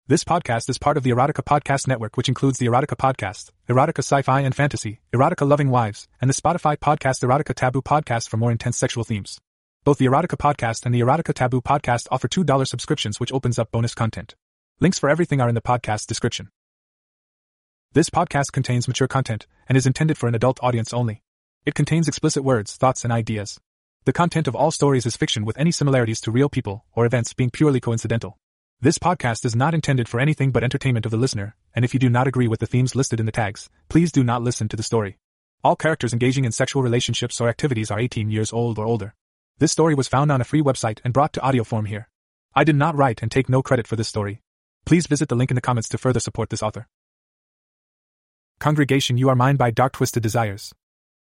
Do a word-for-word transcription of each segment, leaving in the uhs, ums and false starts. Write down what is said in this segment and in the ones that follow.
This podcast is part of the Erotica Podcast Network, which includes the Erotica Podcast, Erotica Sci-Fi and Fantasy, Erotica Loving Wives, and the Spotify podcast Erotica Taboo Podcast for more intense sexual themes. Both the Erotica Podcast and the Erotica Taboo Podcast offer two dollars subscriptions, which opens up bonus content. Links for everything are in the podcast description. This podcast contains mature content and is intended for an adult audience only. It contains explicit words, thoughts, and ideas. The content of all stories is fiction, with any similarities to real people or events being purely coincidental. This podcast is not intended for anything but entertainment of the listener, and if you do not agree with the themes listed in the tags, please do not listen to the story. All characters engaging in sexual relationships or activities are eighteen years old or older. This story was found on a free website and brought to audio form here. I did not write and take no credit for this story. Please visit the link in the comments to further support this author. Congregation, You Are Mine by Dark Twisted Desires.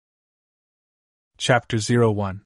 Chapter zero one.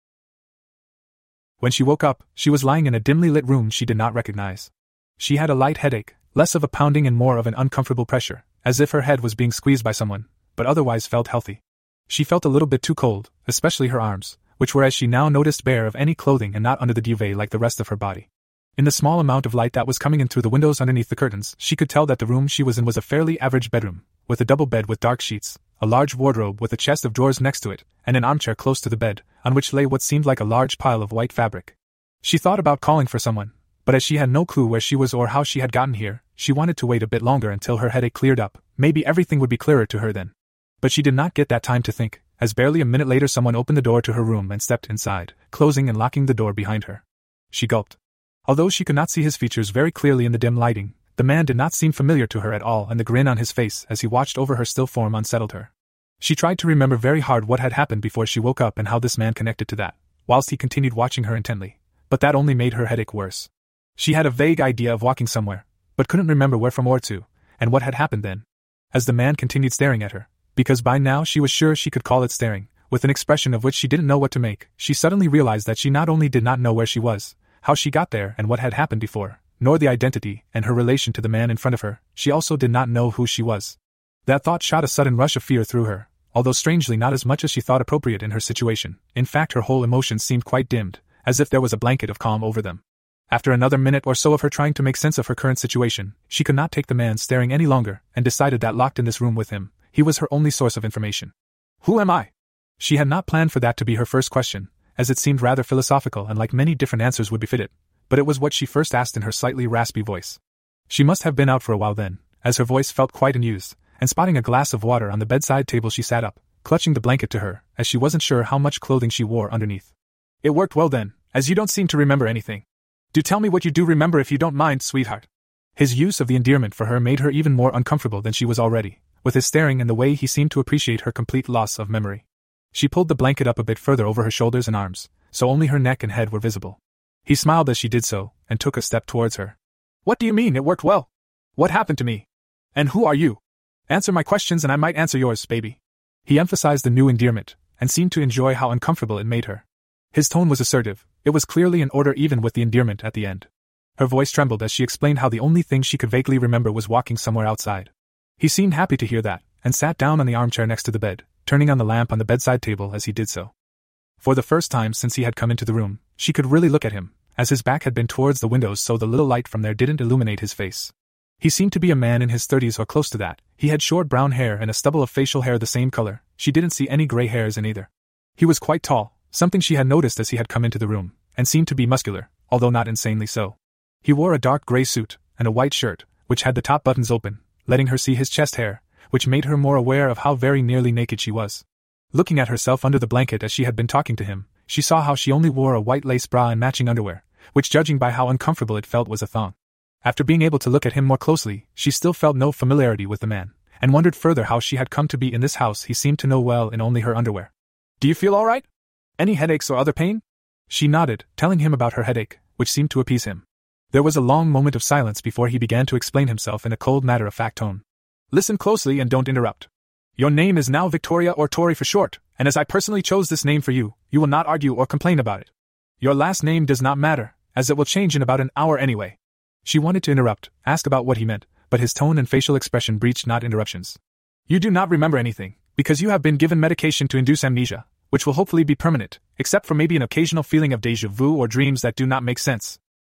When she woke up, she was lying in a dimly lit room she did not recognize. She had a light headache, less of a pounding and more of an uncomfortable pressure, as if her head was being squeezed by someone, but otherwise felt healthy. She felt a little bit too cold, especially her arms, which were, as she now noticed, bare of any clothing and not under the duvet like the rest of her body. In the small amount of light that was coming in through the windows underneath the curtains, she could tell that the room she was in was a fairly average bedroom, with a double bed with dark sheets, a large wardrobe with a chest of drawers next to it, and an armchair close to the bed, on which lay what seemed like a large pile of white fabric. She thought about calling for someone, but as she had no clue where she was or how she had gotten here, she wanted to wait a bit longer until her headache cleared up. Maybe everything would be clearer to her then. But she did not get that time to think, as barely a minute later someone opened the door to her room and stepped inside, closing and locking the door behind her. She gulped. Although she could not see his features very clearly in the dim lighting, the man did not seem familiar to her at all, and the grin on his face as he watched over her still form unsettled her. She tried to remember very hard what had happened before she woke up and how this man connected to that, whilst he continued watching her intently, but that only made her headache worse. She had a vague idea of walking somewhere, but couldn't remember where from or to, and what had happened then. As the man continued staring at her, because by now she was sure she could call it staring, with an expression of which she didn't know what to make, she suddenly realized that she not only did not know where she was, how she got there and what had happened before, nor the identity and her relation to the man in front of her, she also did not know who she was. That thought shot a sudden rush of fear through her, although strangely not as much as she thought appropriate in her situation. In fact, her whole emotions seemed quite dimmed, as if there was a blanket of calm over them. After another minute or so of her trying to make sense of her current situation, she could not take the man staring any longer, and decided that locked in this room with him, he was her only source of information. Who am I? She had not planned for that to be her first question, as it seemed rather philosophical and like many different answers would befit it, but it was what she first asked in her slightly raspy voice. She must have been out for a while then, as her voice felt quite unused, and spotting a glass of water on the bedside table she sat up, clutching the blanket to her, as she wasn't sure how much clothing she wore underneath. It worked well then, as you don't seem to remember anything. Do tell me what you do remember if you don't mind, sweetheart. His use of the endearment for her made her even more uncomfortable than she was already, with his staring and the way he seemed to appreciate her complete loss of memory. She pulled the blanket up a bit further over her shoulders and arms, so only her neck and head were visible. He smiled as she did so, and took a step towards her. What do you mean it worked well? What happened to me? And who are you? Answer my questions and I might answer yours, baby. He emphasized the new endearment, and seemed to enjoy how uncomfortable it made her. His tone was assertive, it was clearly in order even with the endearment at the end. Her voice trembled as she explained how the only thing she could vaguely remember was walking somewhere outside. He seemed happy to hear that, and sat down on the armchair next to the bed, turning on the lamp on the bedside table as he did so. For the first time since he had come into the room, she could really look at him, as his back had been towards the windows so the little light from there didn't illuminate his face. He seemed to be a man in his thirties or close to that. He had short brown hair and a stubble of facial hair the same color. She didn't see any gray hairs in either. He was quite tall, something she had noticed as he had come into the room, and seemed to be muscular, although not insanely so. He wore a dark gray suit, and a white shirt, which had the top buttons open, letting her see his chest hair, which made her more aware of how very nearly naked she was. Looking at herself under the blanket as she had been talking to him, she saw how she only wore a white lace bra and matching underwear, which judging by how uncomfortable it felt was a thong. After being able to look at him more closely, she still felt no familiarity with the man, and wondered further how she had come to be in this house he seemed to know well in only her underwear. Do you feel all right? Any headaches or other pain? She nodded, telling him about her headache, which seemed to appease him. There was a long moment of silence before he began to explain himself in a cold matter-of-fact tone. Listen closely and don't interrupt. Your name is now Victoria, or Tori for short, and as I personally chose this name for you, you will not argue or complain about it. Your last name does not matter, as it will change in about an hour anyway. She wanted to interrupt, ask about what he meant, but his tone and facial expression breached not interruptions. You do not remember anything, because you have been given medication to induce amnesia, which will hopefully be permanent, except for maybe an occasional feeling of déjà vu or dreams that do not make sense.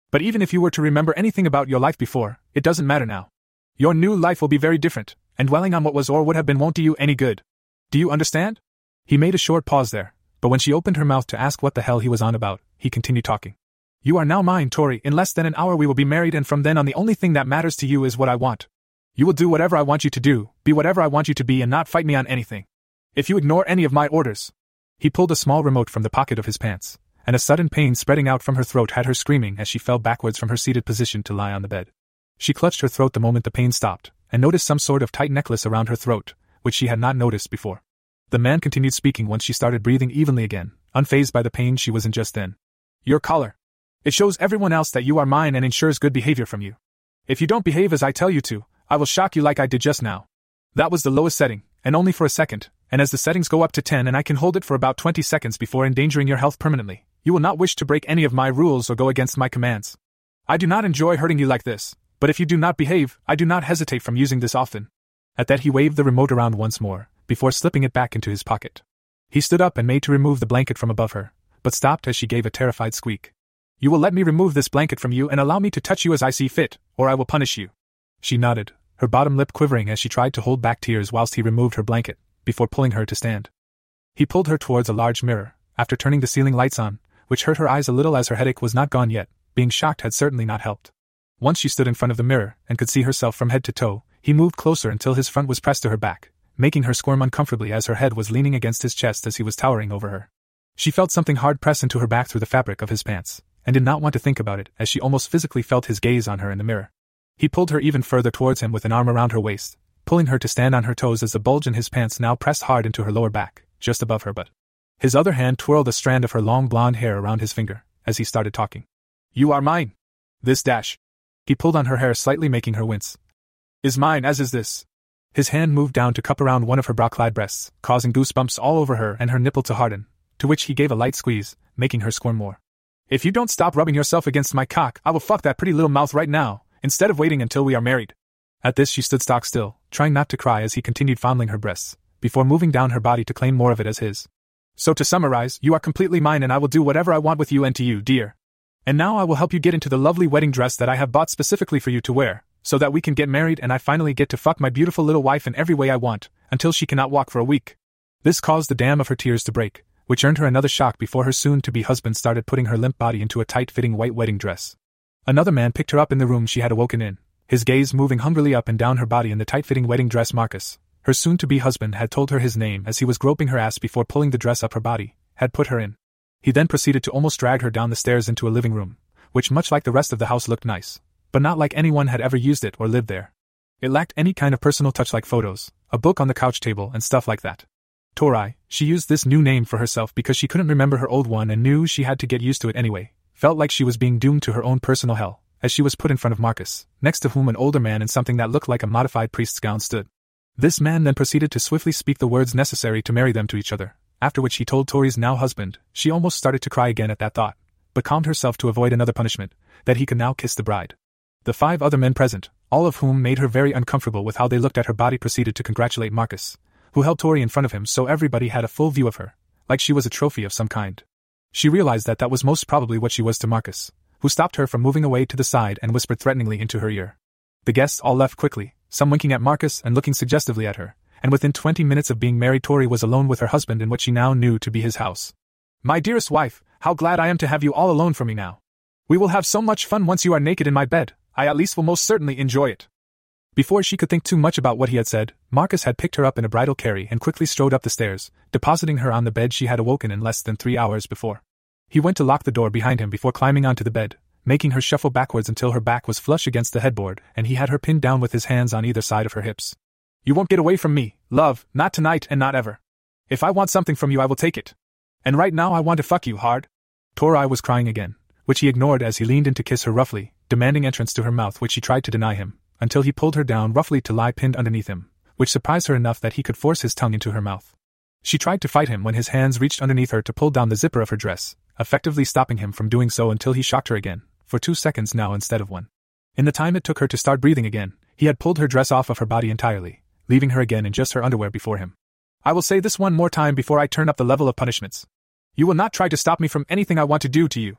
But even if you were to remember anything about your life before, it doesn't matter now. Your new life will be very different, and dwelling on what was or would have been won't do you any good. Do you understand? He made a short pause there, but when she opened her mouth to ask what the hell he was on about, he continued talking. You are now mine, Tori. In less than an hour we will be married, and from then on the only thing that matters to you is what I want. You will do whatever I want you to do, be whatever I want you to be, and not fight me on anything. If you ignore any of my orders. He pulled a small remote from the pocket of his pants, and a sudden pain spreading out from her throat had her screaming as she fell backwards from her seated position to lie on the bed. She clutched her throat the moment the pain stopped, and noticed some sort of tight necklace around her throat, which she had not noticed before. The man continued speaking once she started breathing evenly again, unfazed by the pain she was in just then. Your collar. It shows everyone else that you are mine and ensures good behavior from you. If you don't behave as I tell you to, I will shock you like I did just now. That was the lowest setting, and only for a second, and as the settings go up to ten and I can hold it for about twenty seconds before endangering your health permanently, you will not wish to break any of my rules or go against my commands. I do not enjoy hurting you like this, but if you do not behave, I do not hesitate from using this often. At that he waved the remote around once more, before slipping it back into his pocket. He stood up and made to remove the blanket from above her, but stopped as she gave a terrified squeak. You will let me remove this blanket from you and allow me to touch you as I see fit, or I will punish you. She nodded, her bottom lip quivering as she tried to hold back tears whilst he removed her blanket, before pulling her to stand. He pulled her towards a large mirror, after turning the ceiling lights on, which hurt her eyes a little as her headache was not gone yet. Being shocked had certainly not helped. Once she stood in front of the mirror and could see herself from head to toe, he moved closer until his front was pressed to her back, making her squirm uncomfortably as her head was leaning against his chest as he was towering over her. She felt something hard press into her back through the fabric of his pants, and did not want to think about it as she almost physically felt his gaze on her in the mirror. He pulled her even further towards him with an arm around her waist, pulling her to stand on her toes as the bulge in his pants now pressed hard into her lower back, just above her butt. His other hand twirled a strand of her long blonde hair around his finger, as he started talking. You are mine. This dash. He pulled on her hair slightly, making her wince. Is mine, as is this. His hand moved down to cup around one of her bra-clad breasts, causing goosebumps all over her and her nipple to harden, to which he gave a light squeeze, making her squirm more. If you don't stop rubbing yourself against my cock, I will fuck that pretty little mouth right now, instead of waiting until we are married. At this she stood stock still, trying not to cry as he continued fondling her breasts, before moving down her body to claim more of it as his. So to summarize, you are completely mine and I will do whatever I want with you and to you, dear. And now I will help you get into the lovely wedding dress that I have bought specifically for you to wear, so that we can get married and I finally get to fuck my beautiful little wife in every way I want, until she cannot walk for a week. This caused the dam of her tears to break, which earned her another shock before her soon-to-be husband started putting her limp body into a tight-fitting white wedding dress. Another man picked her up in the room she had awoken in, his gaze moving hungrily up and down her body in the tight-fitting wedding dress. Marcus, her soon-to-be husband, had told her his name as he was groping her ass before pulling the dress up her body, had put her in. He then proceeded to almost drag her down the stairs into a living room, which much like the rest of the house looked nice, but not like anyone had ever used it or lived there. It lacked any kind of personal touch like photos, a book on the couch table and stuff like that. Tori, she used this new name for herself because she couldn't remember her old one and knew she had to get used to it anyway, felt like she was being doomed to her own personal hell, as she was put in front of Marcus, next to whom an older man in something that looked like a modified priest's gown stood. This man then proceeded to swiftly speak the words necessary to marry them to each other, after which he told Tori's now husband. She almost started to cry again at that thought, but calmed herself to avoid another punishment, that he could now kiss the bride. The five other men present, all of whom made her very uncomfortable with how they looked at her body, proceeded to congratulate Marcus, who held Tori in front of him so everybody had a full view of her, like she was a trophy of some kind. She realized that that was most probably what she was to Marcus, who stopped her from moving away to the side and whispered threateningly into her ear. The guests all left quickly, some winking at Marcus and looking suggestively at her, and within twenty minutes of being married Tori was alone with her husband in what she now knew to be his house. My dearest wife, how glad I am to have you all alone for me now. We will have so much fun once you are naked in my bed. I at least will most certainly enjoy it. Before she could think too much about what he had said, Marcus had picked her up in a bridal carry and quickly strode up the stairs, depositing her on the bed she had awoken in less than three hours before. He went to lock the door behind him before climbing onto the bed, making her shuffle backwards until her back was flush against the headboard and he had her pinned down with his hands on either side of her hips. You won't get away from me, love, not tonight and not ever. If I want something from you I will take it. And right now I want to fuck you hard. Tori was crying again, which he ignored as he leaned in to kiss her roughly, demanding entrance to her mouth, which she tried to deny him, until he pulled her down roughly to lie pinned underneath him, which surprised her enough that he could force his tongue into her mouth. She tried to fight him when his hands reached underneath her to pull down the zipper of her dress, effectively stopping him from doing so until he shocked her again, for two seconds now instead of one. In the time it took her to start breathing again, he had pulled her dress off of her body entirely, leaving her again in just her underwear before him. I will say this one more time before I turn up the level of punishments. You will not try to stop me from anything I want to do to you.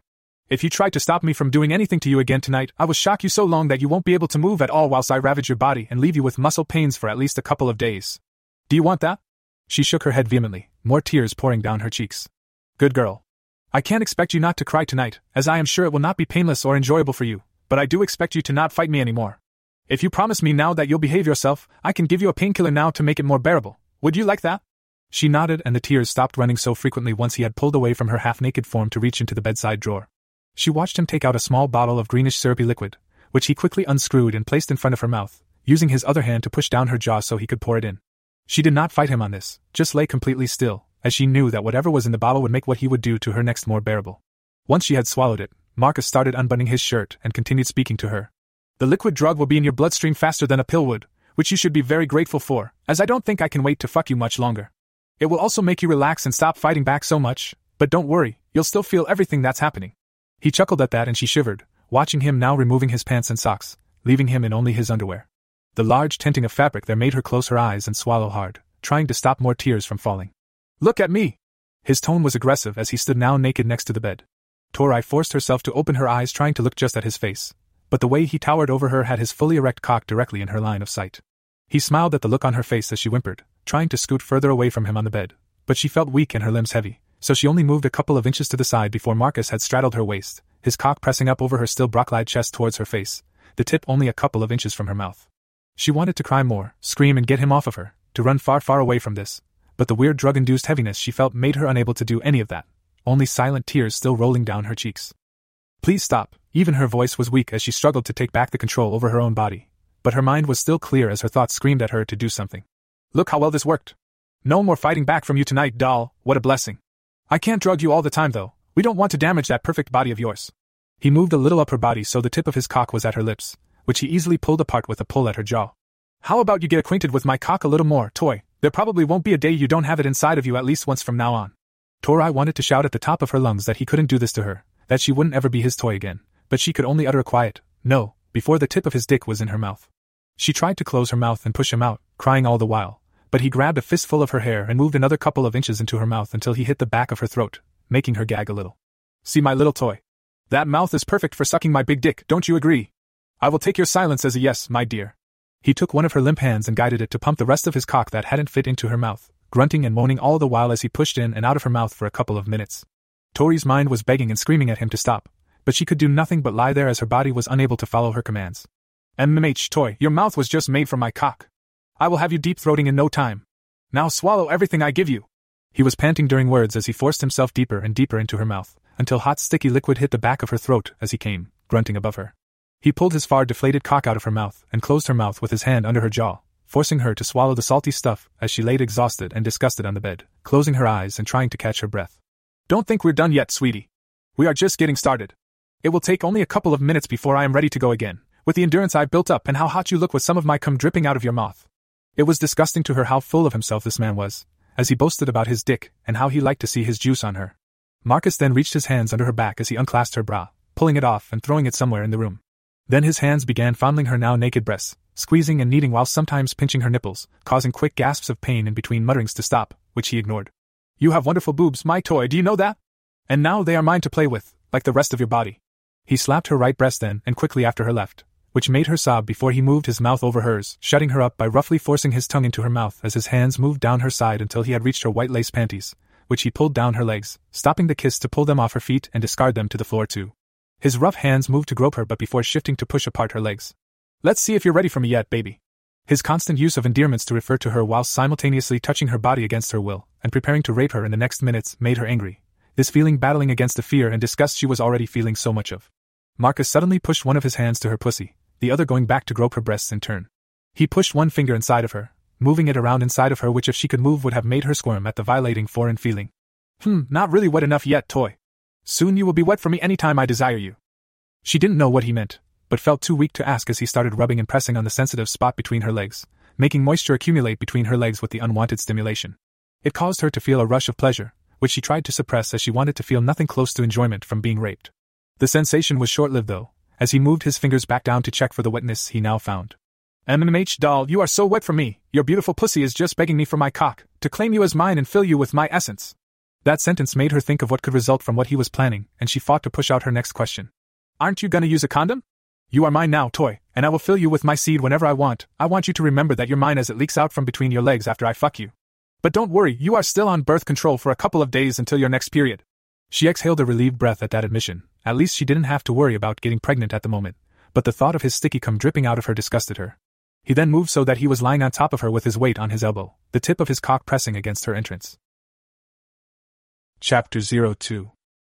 If you try to stop me from doing anything to you again tonight, I will shock you so long that you won't be able to move at all whilst I ravage your body and leave you with muscle pains for at least a couple of days. Do you want that? She shook her head vehemently, more tears pouring down her cheeks. Good girl. I can't expect you not to cry tonight, as I am sure it will not be painless or enjoyable for you, but I do expect you to not fight me anymore. If you promise me now that you'll behave yourself, I can give you a painkiller now to make it more bearable. Would you like that? She nodded, and the tears stopped running so frequently once he had pulled away from her half-naked form to reach into the bedside drawer. She watched him take out a small bottle of greenish syrupy liquid, which he quickly unscrewed and placed in front of her mouth, using his other hand to push down her jaw so he could pour it in. She did not fight him on this, just lay completely still, as she knew that whatever was in the bottle would make what he would do to her next more bearable. Once she had swallowed it, Marcus started unbuttoning his shirt and continued speaking to her. The liquid drug will be in your bloodstream faster than a pill would, which you should be very grateful for, as I don't think I can wait to fuck you much longer. It will also make you relax and stop fighting back so much, but don't worry, you'll still feel everything that's happening. He chuckled at that and she shivered, watching him now removing his pants and socks, leaving him in only his underwear. The large tinting of fabric there made her close her eyes and swallow hard, trying to stop more tears from falling. Look at me! His tone was aggressive as he stood now naked next to the bed. Tori forced herself to open her eyes trying to look just at his face, but the way he towered over her had his fully erect cock directly in her line of sight. He smiled at the look on her face as she whimpered, trying to scoot further away from him on the bed, but she felt weak and her limbs heavy, so she only moved a couple of inches to the side before Marcus had straddled her waist, his cock pressing up over her still brock-eyed chest towards her face, the tip only a couple of inches from her mouth. She wanted to cry more, scream and get him off of her, to run far far away from this, but the weird drug-induced heaviness she felt made her unable to do any of that, only silent tears still rolling down her cheeks. Please stop. Even her voice was weak as she struggled to take back the control over her own body, but her mind was still clear as her thoughts screamed at her to do something. Look how well this worked. No more fighting back from you tonight, doll, what a blessing. I can't drug you all the time though, we don't want to damage that perfect body of yours. He moved a little up her body so the tip of his cock was at her lips, which he easily pulled apart with a pull at her jaw. How about you get acquainted with my cock a little more, Toy? There probably won't be a day you don't have it inside of you at least once from now on. Tori wanted to shout at the top of her lungs that he couldn't do this to her, that she wouldn't ever be his toy again, but she could only utter a quiet, no, before the tip of his dick was in her mouth. She tried to close her mouth and push him out, crying all the while, but he grabbed a fistful of her hair and moved another couple of inches into her mouth until he hit the back of her throat, making her gag a little. See my little toy? That mouth is perfect for sucking my big dick, don't you agree? I will take your silence as a yes, my dear. He took one of her limp hands and guided it to pump the rest of his cock that hadn't fit into her mouth, grunting and moaning all the while as he pushed in and out of her mouth for a couple of minutes. Tori's mind was begging and screaming at him to stop, but she could do nothing but lie there as her body was unable to follow her commands. M M H Toy, your mouth was just made for my cock. I will have you deep-throating in no time. Now swallow everything I give you. He was panting during words as he forced himself deeper and deeper into her mouth, until hot sticky liquid hit the back of her throat as he came, grunting above her. He pulled his far deflated cock out of her mouth and closed her mouth with his hand under her jaw, forcing her to swallow the salty stuff as she laid exhausted and disgusted on the bed, closing her eyes and trying to catch her breath. Don't think we're done yet, sweetie. We are just getting started. It will take only a couple of minutes before I am ready to go again, with the endurance I've built up and how hot you look with some of my cum dripping out of your mouth. It was disgusting to her how full of himself this man was, as he boasted about his dick and how he liked to see his juice on her. Marcus then reached his hands under her back as he unclasped her bra, pulling it off and throwing it somewhere in the room. Then his hands began fondling her now naked breasts, squeezing and kneading while sometimes pinching her nipples, causing quick gasps of pain in between mutterings to stop, which he ignored. You have wonderful boobs, my toy, do you know that? And now they are mine to play with, like the rest of your body. He slapped her right breast then and quickly after her left, which made her sob before he moved his mouth over hers, shutting her up by roughly forcing his tongue into her mouth as his hands moved down her side until he had reached her white lace panties, which he pulled down her legs, stopping the kiss to pull them off her feet and discard them to the floor too. His rough hands moved to grope her but before shifting to push apart her legs. Let's see if you're ready for me yet, baby. His constant use of endearments to refer to her while simultaneously touching her body against her will and preparing to rape her in the next minutes made her angry, this feeling battling against the fear and disgust she was already feeling so much of. Marcus suddenly pushed one of his hands to her pussy, the other going back to grope her breasts in turn. He pushed one finger inside of her, moving it around inside of her which if she could move would have made her squirm at the violating foreign feeling. Hmm, not really wet enough yet, toy. Soon you will be wet for me anytime I desire you. She didn't know what he meant, but felt too weak to ask as he started rubbing and pressing on the sensitive spot between her legs, making moisture accumulate between her legs with the unwanted stimulation. It caused her to feel a rush of pleasure, which she tried to suppress as she wanted to feel nothing close to enjoyment from being raped. The sensation was short-lived though, as he moved his fingers back down to check for the wetness he now found. M M H doll, you are so wet for me, your beautiful pussy is just begging me for my cock, to claim you as mine and fill you with my essence. That sentence made her think of what could result from what he was planning, and she fought to push out her next question. Aren't you gonna use a condom? You are mine now, toy, and I will fill you with my seed whenever I want. I want you to remember that you're mine as it leaks out from between your legs after I fuck you. But don't worry, you are still on birth control for a couple of days until your next period. She exhaled a relieved breath at that admission. At least she didn't have to worry about getting pregnant at the moment, but the thought of his sticky cum dripping out of her disgusted her. He then moved so that he was lying on top of her with his weight on his elbow, the tip of his cock pressing against her entrance. Chapter oh two.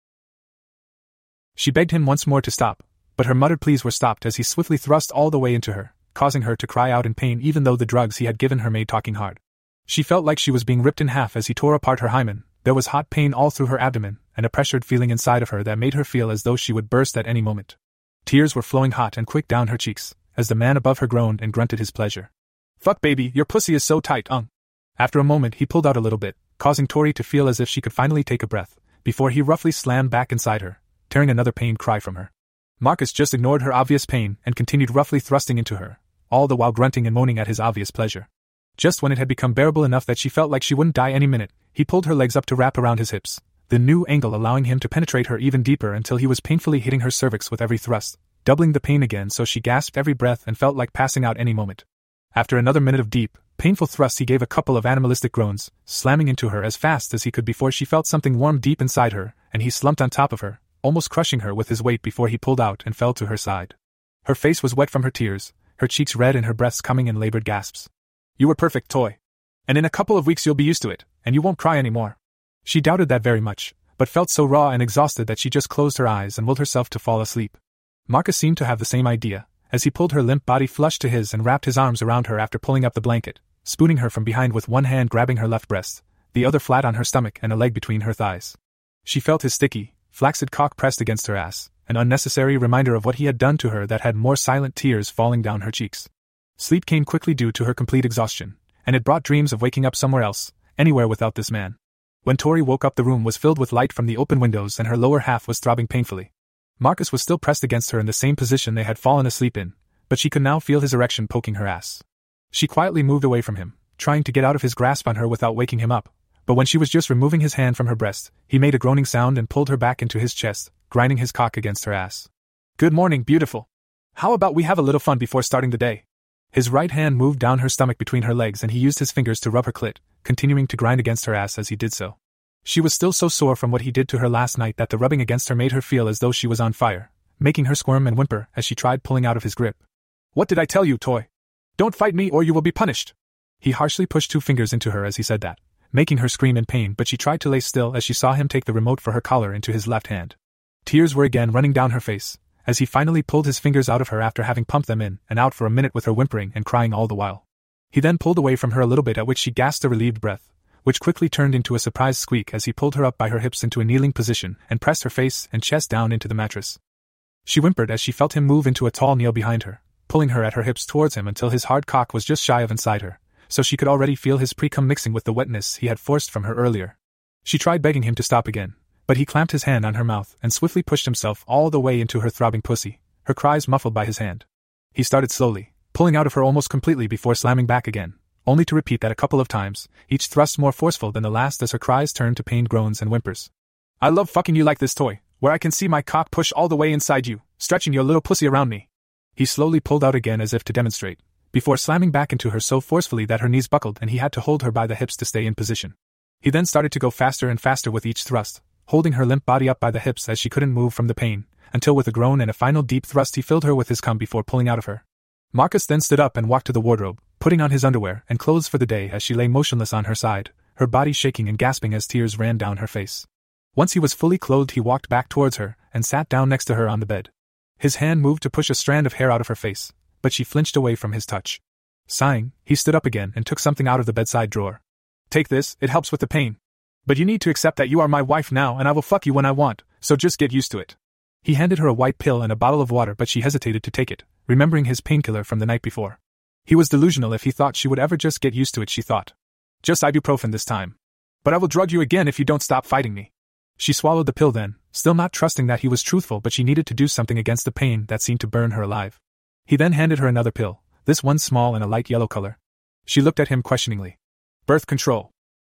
She begged him once more to stop, but her muttered pleas were stopped as he swiftly thrust all the way into her, causing her to cry out in pain even though the drugs he had given her made talking hard. She felt like she was being ripped in half as he tore apart her hymen. There was hot pain all through her abdomen, and a pressured feeling inside of her that made her feel as though she would burst at any moment. Tears were flowing hot and quick down her cheeks, as the man above her groaned and grunted his pleasure. Fuck baby, your pussy is so tight, ung. After a moment he pulled out a little bit, causing Tori to feel as if she could finally take a breath, before he roughly slammed back inside her, tearing another pained cry from her. Marcus just ignored her obvious pain and continued roughly thrusting into her, all the while grunting and moaning at his obvious pleasure. Just when it had become bearable enough that she felt like she wouldn't die any minute, he pulled her legs up to wrap around his hips, the new angle allowing him to penetrate her even deeper until he was painfully hitting her cervix with every thrust, doubling the pain again so she gasped every breath and felt like passing out any moment. After another minute of deep, painful thrusts he gave a couple of animalistic groans, slamming into her as fast as he could before she felt something warm deep inside her, and he slumped on top of her, almost crushing her with his weight before he pulled out and fell to her side. Her face was wet from her tears, her cheeks red and her breaths coming in labored gasps. You were perfect, toy. And in a couple of weeks you'll be used to it, and you won't cry anymore. She doubted that very much, but felt so raw and exhausted that she just closed her eyes and willed herself to fall asleep. Marcus seemed to have the same idea, as he pulled her limp body flush to his and wrapped his arms around her after pulling up the blanket, spooning her from behind with one hand grabbing her left breast, the other flat on her stomach and a leg between her thighs. She felt his sticky, flaccid cock pressed against her ass, an unnecessary reminder of what he had done to her that had more silent tears falling down her cheeks. Sleep came quickly due to her complete exhaustion, and it brought dreams of waking up somewhere else, anywhere without this man. When Tori woke up, the room was filled with light from the open windows and her lower half was throbbing painfully. Marcus was still pressed against her in the same position they had fallen asleep in, but she could now feel his erection poking her ass. She quietly moved away from him, trying to get out of his grasp on her without waking him up, but when she was just removing his hand from her breast, he made a groaning sound and pulled her back into his chest, grinding his cock against her ass. Good morning, beautiful. How about we have a little fun before starting the day? His right hand moved down her stomach between her legs and he used his fingers to rub her clit, continuing to grind against her ass as he did so. She was still so sore from what he did to her last night that the rubbing against her made her feel as though she was on fire, making her squirm and whimper as she tried pulling out of his grip. What did I tell you, toy? Don't fight me or you will be punished. He harshly pushed two fingers into her as he said that, making her scream in pain, but she tried to lay still as she saw him take the remote for her collar into his left hand. Tears were again running down her face, as he finally pulled his fingers out of her after having pumped them in and out for a minute with her whimpering and crying all the while. He then pulled away from her a little bit, at which she gasped a relieved breath, which quickly turned into a surprised squeak as he pulled her up by her hips into a kneeling position and pressed her face and chest down into the mattress. She whimpered as she felt him move into a tall kneel behind her, pulling her at her hips towards him until his hard cock was just shy of inside her, so she could already feel his pre-cum mixing with the wetness he had forced from her earlier. She tried begging him to stop again, but he clamped his hand on her mouth and swiftly pushed himself all the way into her throbbing pussy, her cries muffled by his hand. He started slowly, pulling out of her almost completely before slamming back again, only to repeat that a couple of times, each thrust more forceful than the last as her cries turned to pained groans and whimpers. I love fucking you like this, toy, where I can see my cock push all the way inside you, stretching your little pussy around me. He slowly pulled out again as if to demonstrate, before slamming back into her so forcefully that her knees buckled and he had to hold her by the hips to stay in position. He then started to go faster and faster with each thrust, holding her limp body up by the hips as she couldn't move from the pain, until with a groan and a final deep thrust he filled her with his cum before pulling out of her. Marcus then stood up and walked to the wardrobe, putting on his underwear and clothes for the day as she lay motionless on her side, her body shaking and gasping as tears ran down her face. Once he was fully clothed, he walked back towards her and sat down next to her on the bed. His hand moved to push a strand of hair out of her face, but she flinched away from his touch. Sighing, he stood up again and took something out of the bedside drawer. Take this, it helps with the pain. But you need to accept that you are my wife now and I will fuck you when I want, so just get used to it. He handed her a white pill and a bottle of water, but she hesitated to take it, remembering his painkiller from the night before. He was delusional if he thought she would ever just get used to it, she thought. Just ibuprofen this time. But I will drug you again if you don't stop fighting me. She swallowed the pill then, still not trusting that he was truthful, but she needed to do something against the pain that seemed to burn her alive. He then handed her another pill, this one small and a light yellow color. She looked at him questioningly. Birth control.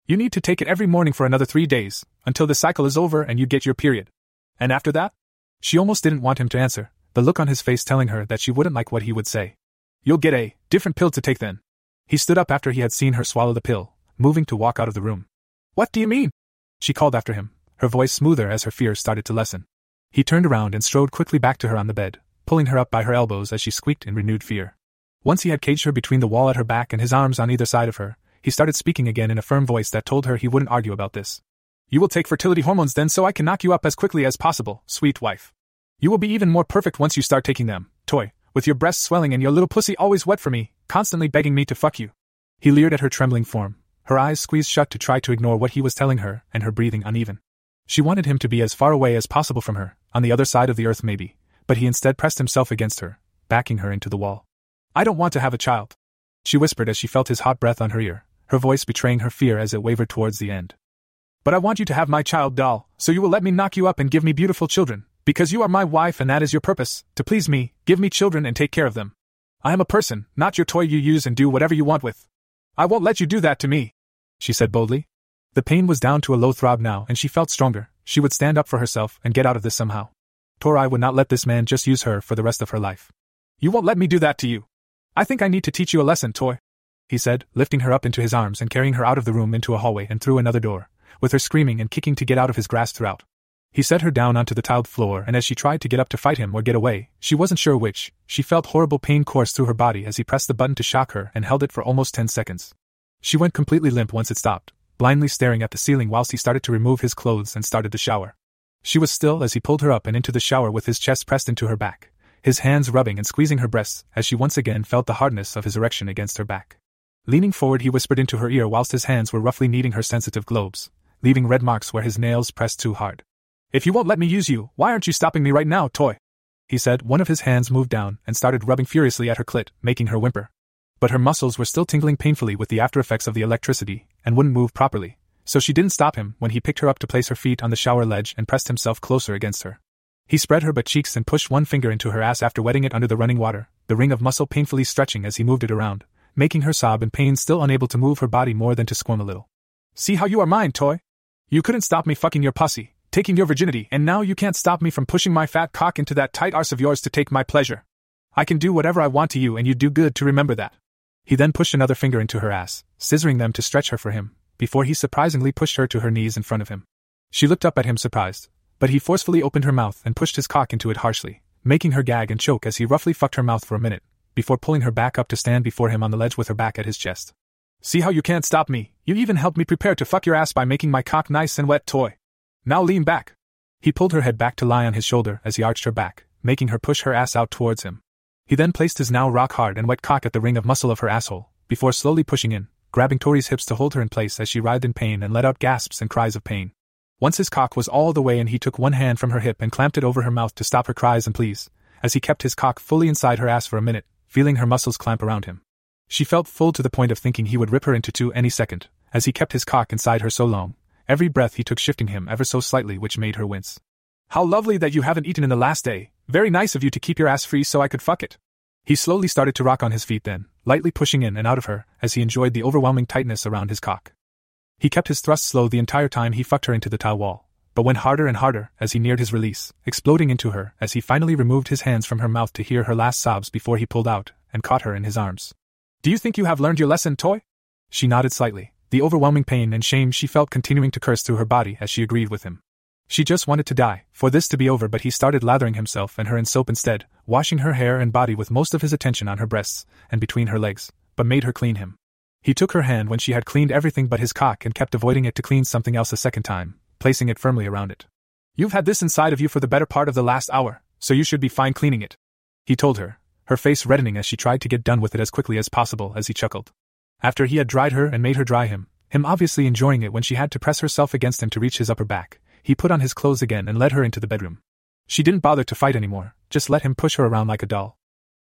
You need to take it every morning for another three days, until the cycle is over and you get your period. And after that? She almost didn't want him to answer, the look on his face telling her that she wouldn't like what he would say. You'll get a different pill to take then. He stood up after he had seen her swallow the pill, moving to walk out of the room. What do you mean? She called after him, her voice smoother as her fears started to lessen. He turned around and strode quickly back to her on the bed, pulling her up by her elbows as she squeaked in renewed fear. Once he had caged her between the wall at her back and his arms on either side of her, he started speaking again in a firm voice that told her he wouldn't argue about this. You will take fertility hormones then so I can knock you up as quickly as possible, sweet wife. You will be even more perfect once you start taking them, toy, with your breasts swelling and your little pussy always wet for me, constantly begging me to fuck you. He leered at her trembling form, her eyes squeezed shut to try to ignore what he was telling her and her breathing uneven. She wanted him to be as far away as possible from her, on the other side of the earth maybe, but he instead pressed himself against her, backing her into the wall. I don't want to have a child, she whispered as she felt his hot breath on her ear, her voice betraying her fear as it wavered towards the end. But I want you to have my child, doll, so you will let me knock you up and give me beautiful children, because you are my wife and that is your purpose, to please me, give me children and take care of them. I am a person, not your toy you use and do whatever you want with. I won't let you do that to me, she said boldly. The pain was down to a low throb now and she felt stronger. She would stand up for herself and get out of this somehow. Tori would not let this man just use her for the rest of her life. You won't let me do that to you. I think I need to teach you a lesson, toy, he said, lifting her up into his arms and carrying her out of the room into a hallway and through another door, with her screaming and kicking to get out of his grasp throughout. He set her down onto the tiled floor and as she tried to get up to fight him or get away, she wasn't sure which, she felt horrible pain course through her body as he pressed the button to shock her and held it for almost ten seconds. She went completely limp once it stopped, blindly staring at the ceiling whilst he started to remove his clothes and started the shower. She was still as he pulled her up and into the shower with his chest pressed into her back, his hands rubbing and squeezing her breasts as she once again felt the hardness of his erection against her back. Leaning forward he whispered into her ear whilst his hands were roughly kneading her sensitive globes, leaving red marks where his nails pressed too hard. If you won't let me use you, why aren't you stopping me right now, toy? He said. One of his hands moved down and started rubbing furiously at her clit, making her whimper. But her muscles were still tingling painfully with the after effects of the electricity, and wouldn't move properly, so she didn't stop him when he picked her up to place her feet on the shower ledge and pressed himself closer against her. He spread her butt cheeks and pushed one finger into her ass after wetting it under the running water, the ring of muscle painfully stretching as he moved it around, making her sob in pain, still unable to move her body more than to squirm a little. See how you are mine, toy? You couldn't stop me fucking your pussy, taking your virginity, and now you can't stop me from pushing my fat cock into that tight arse of yours to take my pleasure. I can do whatever I want to you and you do good to remember that. He then pushed another finger into her ass, scissoring them to stretch her for him, before he surprisingly pushed her to her knees in front of him. She looked up at him surprised, but he forcefully opened her mouth and pushed his cock into it harshly, making her gag and choke as he roughly fucked her mouth for a minute, before pulling her back up to stand before him on the ledge with her back at his chest. See how you can't stop me, you even helped me prepare to fuck your ass by making my cock nice and wet, toy. Now lean back. He pulled her head back to lie on his shoulder as he arched her back, making her push her ass out towards him. He then placed his now rock-hard and wet cock at the ring of muscle of her asshole, before slowly pushing in, grabbing Tori's hips to hold her in place as she writhed in pain and let out gasps and cries of pain. Once his cock was all the way in, he took one hand from her hip and clamped it over her mouth to stop her cries and pleas, as he kept his cock fully inside her ass for a minute, feeling her muscles clamp around him. She felt full to the point of thinking he would rip her into two any second, as he kept his cock inside her so long, every breath he took shifting him ever so slightly, which made her wince. How lovely that you haven't eaten in the last day, very nice of you to keep your ass free so I could fuck it. He slowly started to rock on his feet then, lightly pushing in and out of her, as he enjoyed the overwhelming tightness around his cock. He kept his thrust slow the entire time he fucked her into the tile wall, but went harder and harder as he neared his release, exploding into her as he finally removed his hands from her mouth to hear her last sobs before he pulled out and caught her in his arms. Do you think you have learned your lesson, toy? She nodded slightly, the overwhelming pain and shame she felt continuing to curse through her body as she agreed with him. She just wanted to die, for this to be over, but he started lathering himself and her in soap instead, washing her hair and body with most of his attention on her breasts and between her legs, but made her clean him. He took her hand when she had cleaned everything but his cock and kept avoiding it to clean something else a second time, placing it firmly around it. You've had this inside of you for the better part of the last hour, so you should be fine cleaning it, he told her, her face reddening as she tried to get done with it as quickly as possible as he chuckled. After he had dried her and made her dry him, him obviously enjoying it when she had to press herself against him to reach his upper back, he put on his clothes again and led her into the bedroom. She didn't bother to fight anymore, just let him push her around like a doll.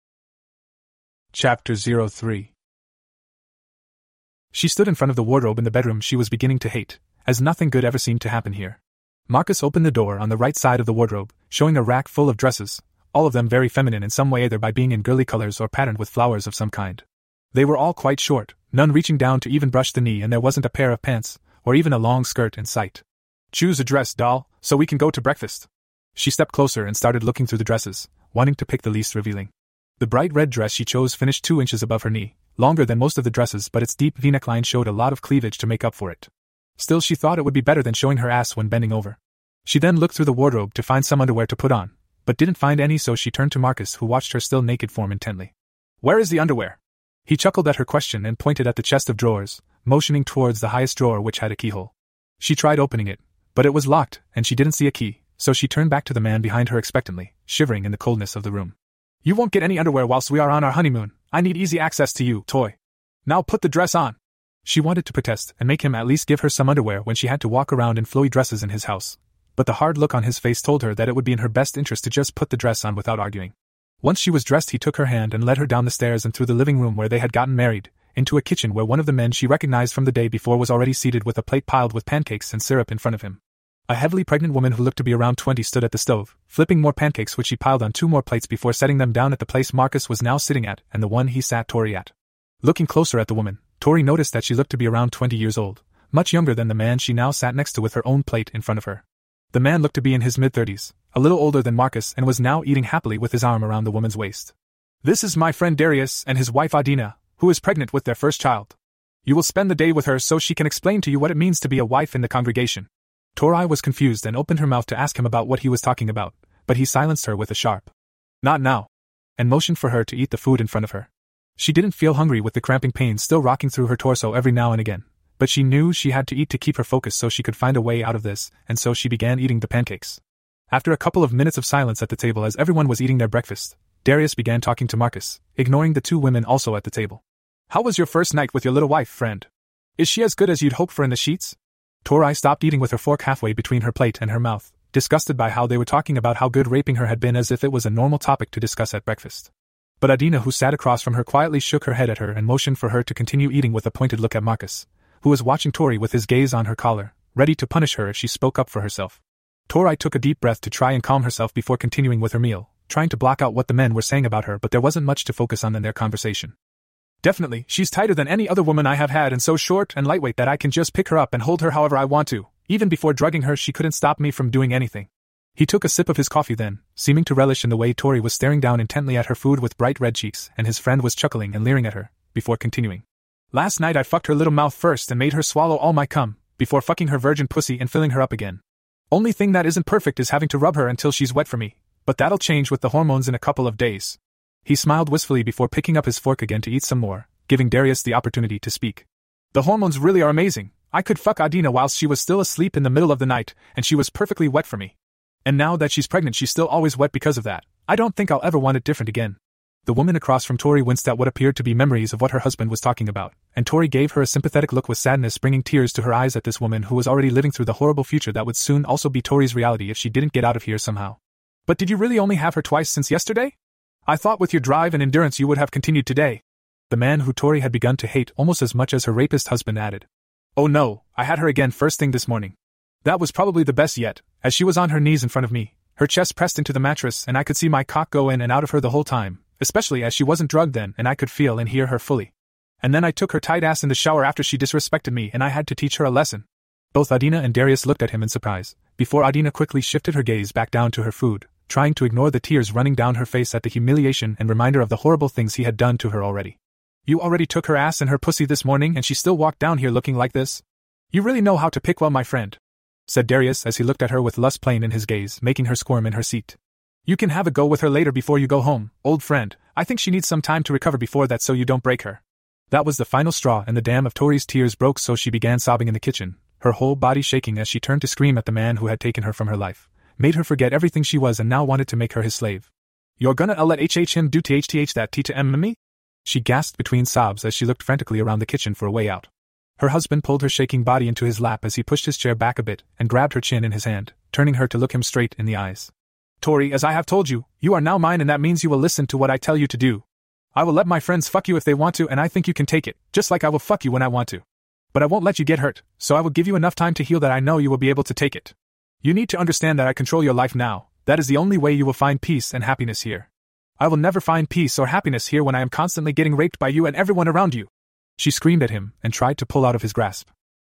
Chapter oh three. She stood in front of the wardrobe in the bedroom she was beginning to hate, as nothing good ever seemed to happen here. Marcus opened the door on the right side of the wardrobe, showing a rack full of dresses, all of them very feminine in some way, either by being in girly colors or patterned with flowers of some kind. They were all quite short, none reaching down to even brush the knee, and there wasn't a pair of pants, or even a long skirt in sight. Choose a dress, doll, so we can go to breakfast. She stepped closer and started looking through the dresses, wanting to pick the least revealing. The bright red dress she chose finished two inches above her knee, longer than most of the dresses, but its deep V-neck line showed a lot of cleavage to make up for it. Still, she thought it would be better than showing her ass when bending over. She then looked through the wardrobe to find some underwear to put on, but didn't find any, so she turned to Marcus, who watched her still naked form intently. Where is the underwear? He chuckled at her question and pointed at the chest of drawers, motioning towards the highest drawer, which had a keyhole. She tried opening it, but it was locked, and she didn't see a key, so she turned back to the man behind her expectantly, shivering in the coldness of the room. You won't get any underwear whilst we are on our honeymoon. I need easy access to you, toy. Now put the dress on. She wanted to protest and make him at least give her some underwear when she had to walk around in flowy dresses in his house, but the hard look on his face told her that it would be in her best interest to just put the dress on without arguing. Once she was dressed, he took her hand and led her down the stairs and through the living room where they had gotten married, into a kitchen where one of the men she recognized from the day before was already seated with a plate piled with pancakes and syrup in front of him. A heavily pregnant woman who looked to be around twenty stood at the stove, flipping more pancakes, which she piled on two more plates before setting them down at the place Marcus was now sitting at and the one he sat Tori at. Looking closer at the woman, Tori noticed that she looked to be around twenty years old, much younger than the man she now sat next to with her own plate in front of her. The man looked to be in his mid-thirties, a little older than Marcus, and was now eating happily with his arm around the woman's waist. This is my friend Darius and his wife Adina, who is pregnant with their first child. You will spend the day with her so she can explain to you what it means to be a wife in the congregation. Tori was confused and opened her mouth to ask him about what he was talking about, but he silenced her with a sharp, "Not now," and motioned for her to eat the food in front of her. She didn't feel hungry with the cramping pains still rocking through her torso every now and again, but she knew she had to eat to keep her focus so she could find a way out of this, and so she began eating the pancakes. After a couple of minutes of silence at the table as everyone was eating their breakfast, Darius began talking to Marcus, ignoring the two women also at the table. How was your first night with your little wife, friend? Is she as good as you'd hope for in the sheets? Tori stopped eating with her fork halfway between her plate and her mouth, disgusted by how they were talking about how good raping her had been as if it was a normal topic to discuss at breakfast. But Adina, who sat across from her, quietly shook her head at her and motioned for her to continue eating with a pointed look at Marcus, who was watching Tori with his gaze on her collar, ready to punish her if she spoke up for herself. Tori took a deep breath to try and calm herself before continuing with her meal, trying to block out what the men were saying about her, but there wasn't much to focus on in their conversation. Definitely, she's tighter than any other woman I have had and so short and lightweight that I can just pick her up and hold her however I want to. Even before drugging her, she couldn't stop me from doing anything. He took a sip of his coffee then, seeming to relish in the way Tori was staring down intently at her food with bright red cheeks, and his friend was chuckling and leering at her, before continuing. Last night I fucked her little mouth first and made her swallow all my cum, before fucking her virgin pussy and filling her up again. Only thing that isn't perfect is having to rub her until she's wet for me, but that'll change with the hormones in a couple of days. He smiled wistfully before picking up his fork again to eat some more, giving Darius the opportunity to speak. The hormones really are amazing. I could fuck Adina whilst she was still asleep in the middle of the night, and she was perfectly wet for me. And now that she's pregnant, she's still always wet because of that. I don't think I'll ever want it different again. The woman across from Tori winced at what appeared to be memories of what her husband was talking about, and Tori gave her a sympathetic look with sadness bringing tears to her eyes at this woman who was already living through the horrible future that would soon also be Tori's reality if she didn't get out of here somehow. But did you really only have her twice since yesterday? I thought with your drive and endurance you would have continued today. The man who Tori had begun to hate almost as much as her rapist husband added. Oh no, I had her again first thing this morning. That was probably the best yet, as she was on her knees in front of me, her chest pressed into the mattress, and I could see my cock go in and out of her the whole time, especially as she wasn't drugged then and I could feel and hear her fully. And then I took her tight ass in the shower after she disrespected me and I had to teach her a lesson. Both Adina and Darius looked at him in surprise, before Adina quickly shifted her gaze back down to her food, trying to ignore the tears running down her face at the humiliation and reminder of the horrible things he had done to her already. You already took her ass and her pussy this morning and she still walked down here looking like this? You really know how to pick well, my friend, said Darius as he looked at her with lust plain in his gaze, making her squirm in her seat. You can have a go with her later before you go home, old friend. I think she needs some time to recover before that so you don't break her. That was the final straw and the dam of Tori's tears broke, so she began sobbing in the kitchen, her whole body shaking as she turned to scream at the man who had taken her from her life, made her forget everything she was and now wanted to make her his slave. You're gonna let hh him do thth that t to m me? She gasped between sobs as she looked frantically around the kitchen for a way out. Her husband pulled her shaking body into his lap as he pushed his chair back a bit and grabbed her chin in his hand, turning her to look him straight in the eyes. Tori, as I have told you, you are now mine and that means you will listen to what I tell you to do. I will let my friends fuck you if they want to and I think you can take it, just like I will fuck you when I want to. But I won't let you get hurt, so I will give you enough time to heal that I know you will be able to take it. You need to understand that I control your life now. That is the only way you will find peace and happiness here. I will never find peace or happiness here when I am constantly getting raped by you and everyone around you. She screamed at him and tried to pull out of his grasp.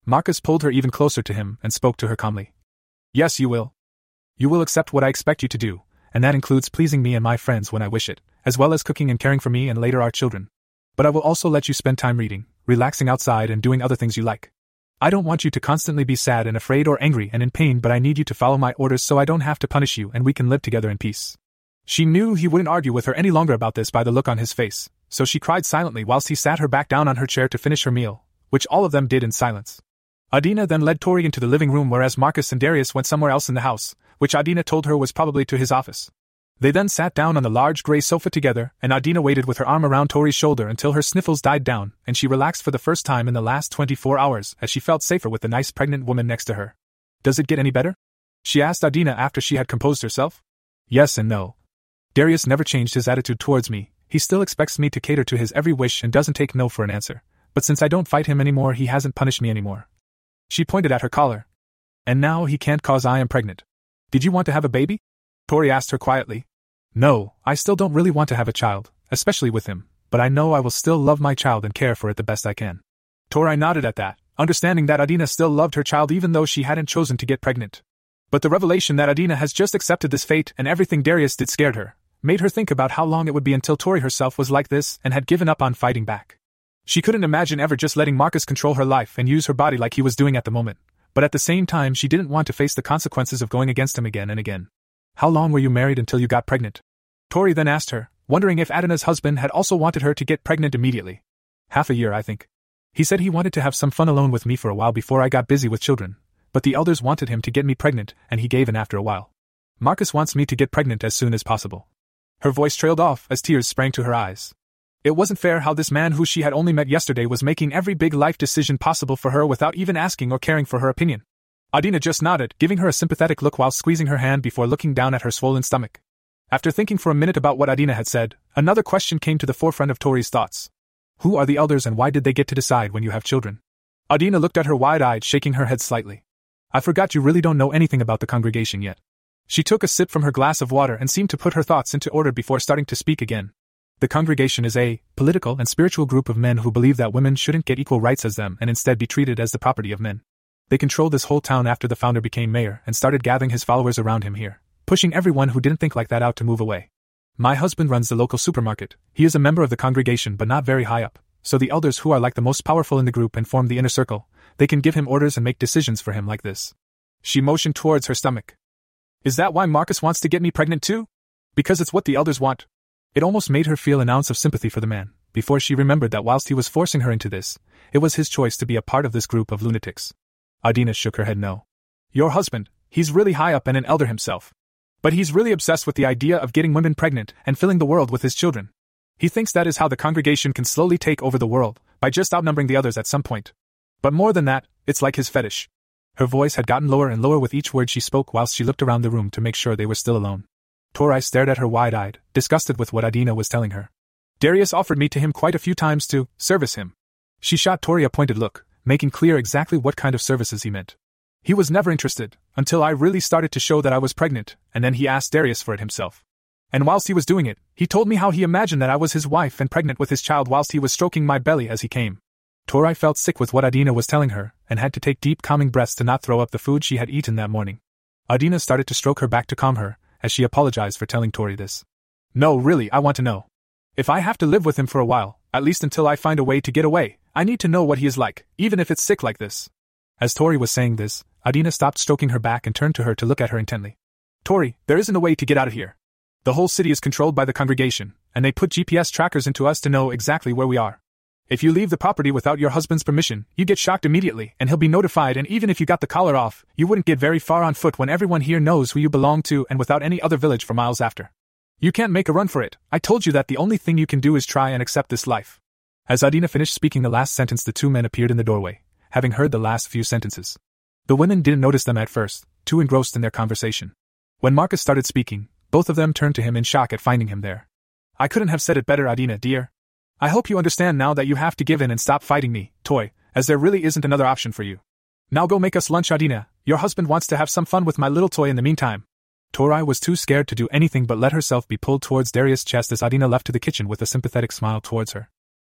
Marcus pulled her even closer to him and spoke to her calmly. Yes, you will. You will accept what I expect you to do, and that includes pleasing me and my friends when I wish it, as well as cooking and caring for me and later our children. But I will also let you spend time reading, relaxing outside and doing other things you like. I don't want you to constantly be sad and afraid or angry and in pain, but I need you to follow my orders so I don't have to punish you and we can live together in peace. She knew he wouldn't argue with her any longer about this by the look on his face, so she cried silently whilst he sat her back down on her chair to finish her meal, which all of them did in silence. Adina then led Tori into the living room, whereas Marcus and Darius went somewhere else in the house, which Adina told her was probably to his office. They then sat down on the large grey sofa together, and Adina waited with her arm around Tori's shoulder until her sniffles died down and she relaxed for the first time in the last twenty-four hours as she felt safer with the nice pregnant woman next to her. Does it get any better? She asked Adina after she had composed herself. Yes and no. Darius never changed his attitude towards me. He still expects me to cater to his every wish and doesn't take no for an answer. But since I don't fight him anymore, he hasn't punished me anymore. She pointed at her collar. And now he can't cause I am pregnant. Did you want to have a baby? Tori asked her quietly. No, I still don't really want to have a child, especially with him, but I know I will still love my child and care for it the best I can. Tori nodded at that, understanding that Adina still loved her child even though she hadn't chosen to get pregnant. But the revelation that Adina has just accepted this fate and everything Darius did scared her, made her think about how long it would be until Tori herself was like this and had given up on fighting back. She couldn't imagine ever just letting Marcus control her life and use her body like he was doing at the moment, but at the same time she didn't want to face the consequences of going against him again and again. How long were you married until you got pregnant? Tori then asked her, wondering if Adina's husband had also wanted her to get pregnant immediately. Half a year, I think. He said he wanted to have some fun alone with me for a while before I got busy with children, but the elders wanted him to get me pregnant and he gave in after a while. Marcus wants me to get pregnant as soon as possible. Her voice trailed off as tears sprang to her eyes. It wasn't fair how this man who she had only met yesterday was making every big life decision possible for her without even asking or caring for her opinion. Adina just nodded, giving her a sympathetic look while squeezing her hand before looking down at her swollen stomach. After thinking for a minute about what Adina had said, another question came to the forefront of Tori's thoughts. Who are the elders and why did they get to decide when you have children? Adina looked at her wide-eyed, shaking her head slightly. I forgot you really don't know anything about the congregation yet. She took a sip from her glass of water and seemed to put her thoughts into order before starting to speak again. The congregation is a political and spiritual group of men who believe that women shouldn't get equal rights as them and instead be treated as the property of men. They controlled this whole town after the founder became mayor and started gathering his followers around him here, pushing everyone who didn't think like that out to move away. My husband runs the local supermarket. He is a member of the congregation but not very high up, so the elders who are like the most powerful in the group and form the inner circle, they can give him orders and make decisions for him like this. She motioned towards her stomach. Is that why Marcus wants to get me pregnant too? Because it's what the elders want. It almost made her feel an ounce of sympathy for the man, before she remembered that whilst he was forcing her into this, it was his choice to be a part of this group of lunatics. Adina shook her head no. Your husband, he's really high up and an elder himself. But he's really obsessed with the idea of getting women pregnant and filling the world with his children. He thinks that is how the congregation can slowly take over the world, by just outnumbering the others at some point. But more than that, it's like his fetish. Her voice had gotten lower and lower with each word she spoke whilst she looked around the room to make sure they were still alone. Tori stared at her wide-eyed, disgusted with what Adina was telling her. Darius offered me to him quite a few times to service him. She shot Tori a pointed look, making clear exactly what kind of services he meant. He was never interested, until I really started to show that I was pregnant, and then he asked Darius for it himself. And whilst he was doing it, he told me how he imagined that I was his wife and pregnant with his child whilst he was stroking my belly as he came. Tori felt sick with what Adina was telling her, and had to take deep calming breaths to not throw up the food she had eaten that morning. Adina started to stroke her back to calm her, as she apologized for telling Tori this. No, really, I want to know. If I have to live with him for a while, at least until I find a way to get away, I need to know what he is like, even if it's sick like this. As Tori was saying this, Adina stopped stroking her back and turned to her to look at her intently. Tori, there isn't a way to get out of here. The whole city is controlled by the congregation, and they put G P S trackers into us to know exactly where we are. If you leave the property without your husband's permission, you get shocked immediately, and he'll be notified, and even if you got the collar off, you wouldn't get very far on foot when everyone here knows who you belong to and without any other village for miles after. You can't make a run for it. I told you that the only thing you can do is try and accept this life. As Adina finished speaking the last sentence, the two men appeared in the doorway, having heard the last few sentences. The women didn't notice them at first, too engrossed in their conversation. When Marcus started speaking, both of them turned to him in shock at finding him there. I couldn't have said it better, Adina, dear. I hope you understand now that you have to give in and stop fighting me, Toy, as there really isn't another option for you. Now go make us lunch, Adina. Your husband wants to have some fun with my little toy in the meantime. Tori was too scared to do anything but let herself be pulled towards Darius' chest as Adina left to the kitchen with a sympathetic smile towards her.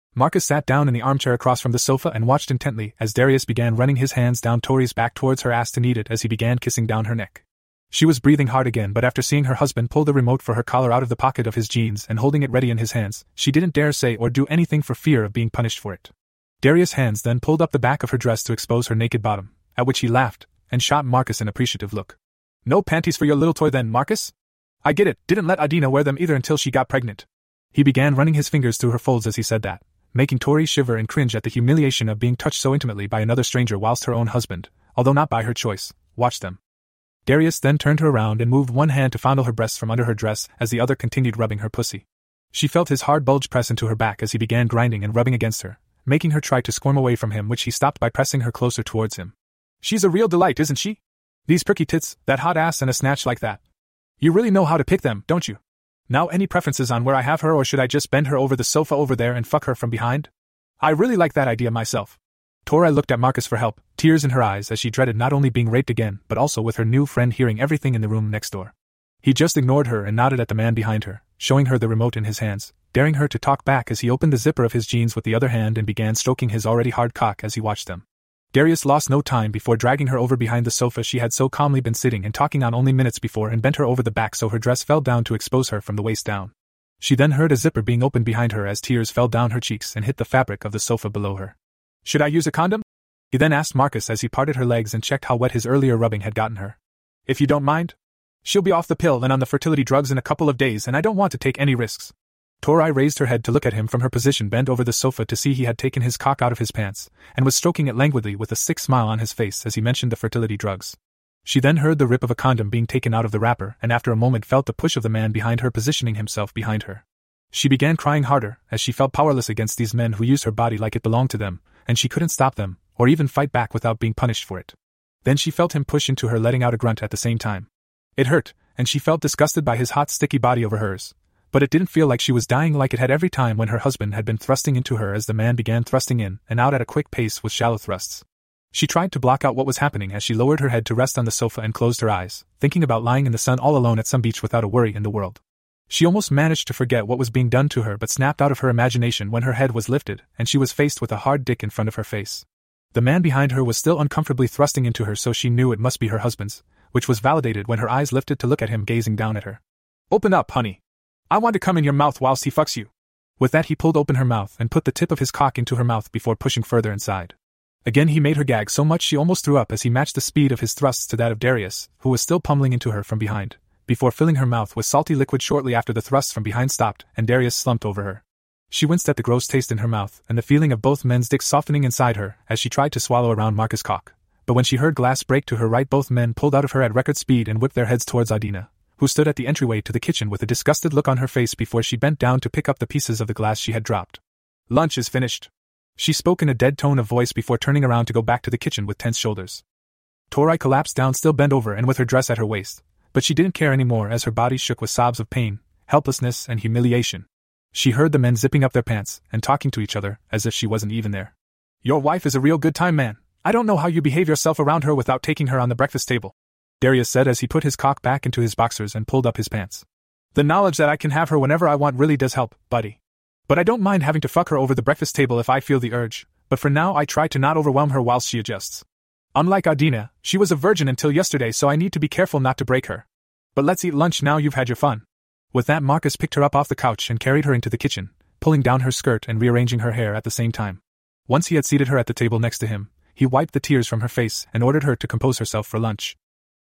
Marcus sat down in the armchair across from the sofa and watched intently as Darius began running his hands down Tori's back towards her ass to knead it as he began kissing down her neck. She was breathing hard again, but after seeing her husband pull the remote for her collar out of the pocket of his jeans and holding it ready in his hands, she didn't dare say or do anything for fear of being punished for it. Darius' hands then pulled up the back of her dress to expose her naked bottom, at which he laughed, and shot Marcus an appreciative look. No panties for your little toy then, Marcus? I get it, didn't let Adina wear them either until she got pregnant. He began running his fingers through her folds as he said that, making Tori shiver and cringe at the humiliation of being touched so intimately by another stranger whilst her own husband, although not by her choice, watched them. Darius then turned her around and moved one hand to fondle her breasts from under her dress as the other continued rubbing her pussy. She felt his hard bulge press into her back as he began grinding and rubbing against her, making her try to squirm away from him, which he stopped by pressing her closer towards him. She's a real delight, isn't she? These perky tits, that hot ass and a snatch like that. You really know how to pick them, don't you? Now any preferences on where I have her, or should I just bend her over the sofa over there and fuck her from behind? I really like that idea myself. Tori looked at Marcus for help, tears in her eyes as she dreaded not only being raped again but also with her new friend hearing everything in the room next door. He just ignored her and nodded at the man behind her, showing her the remote in his hands, daring her to talk back as he opened the zipper of his jeans with the other hand and began stroking his already hard cock as he watched them. Darius lost no time before dragging her over behind the sofa she had so calmly been sitting and talking on only minutes before and bent her over the back so her dress fell down to expose her from the waist down. She then heard a zipper being opened behind her as tears fell down her cheeks and hit the fabric of the sofa below her. Should I use a condom? He then asked Marcus as he parted her legs and checked how wet his earlier rubbing had gotten her. If you don't mind? She'll be off the pill and on the fertility drugs in a couple of days and I don't want to take any risks. Tori raised her head to look at him from her position bent over the sofa to see he had taken his cock out of his pants and was stroking it languidly with a sick smile on his face as he mentioned the fertility drugs. She then heard the rip of a condom being taken out of the wrapper and after a moment felt the push of the man behind her positioning himself behind her. She began crying harder as she felt powerless against these men who used her body like it belonged to them, and she couldn't stop them or even fight back without being punished for it. Then she felt him push into her, letting out a grunt at the same time. It hurt, and she felt disgusted by his hot sticky body over hers, but it didn't feel like she was dying like it had every time when her husband had been thrusting into her as the man began thrusting in and out at a quick pace with shallow thrusts. She tried to block out what was happening as she lowered her head to rest on the sofa and closed her eyes, thinking about lying in the sun all alone at some beach without a worry in the world. She almost managed to forget what was being done to her but snapped out of her imagination when her head was lifted and she was faced with a hard dick in front of her face. The man behind her was still uncomfortably thrusting into her, so she knew it must be her husband's, which was validated when her eyes lifted to look at him gazing down at her. Open up, honey. I want to come in your mouth whilst he fucks you. With that he pulled open her mouth and put the tip of his cock into her mouth before pushing further inside. Again he made her gag so much she almost threw up as he matched the speed of his thrusts to that of Darius, who was still pummeling into her from behind, before filling her mouth with salty liquid shortly after the thrusts from behind stopped and Darius slumped over her. She winced at the gross taste in her mouth and the feeling of both men's dicks softening inside her as she tried to swallow around Marcus' cock. But when she heard glass break to her right, both men pulled out of her at record speed and whipped their heads towards Adina, who stood at the entryway to the kitchen with a disgusted look on her face before she bent down to pick up the pieces of the glass she had dropped. Lunch is finished. She spoke in a dead tone of voice before turning around to go back to the kitchen with tense shoulders. Tori collapsed down, still bent over and with her dress at her waist, but she didn't care anymore as her body shook with sobs of pain, helplessness and humiliation. She heard the men zipping up their pants and talking to each other as if she wasn't even there. Your wife is a real good time, man. I don't know how you behave yourself around her without taking her on the breakfast table, Darius said as he put his cock back into his boxers and pulled up his pants. The knowledge that I can have her whenever I want really does help, buddy. But I don't mind having to fuck her over the breakfast table if I feel the urge, but for now I try to not overwhelm her whilst she adjusts. Unlike Adina, she was a virgin until yesterday, so I need to be careful not to break her. But let's eat lunch now you've had your fun. With that Marcus picked her up off the couch and carried her into the kitchen, pulling down her skirt and rearranging her hair at the same time. Once he had seated her at the table next to him, he wiped the tears from her face and ordered her to compose herself for lunch.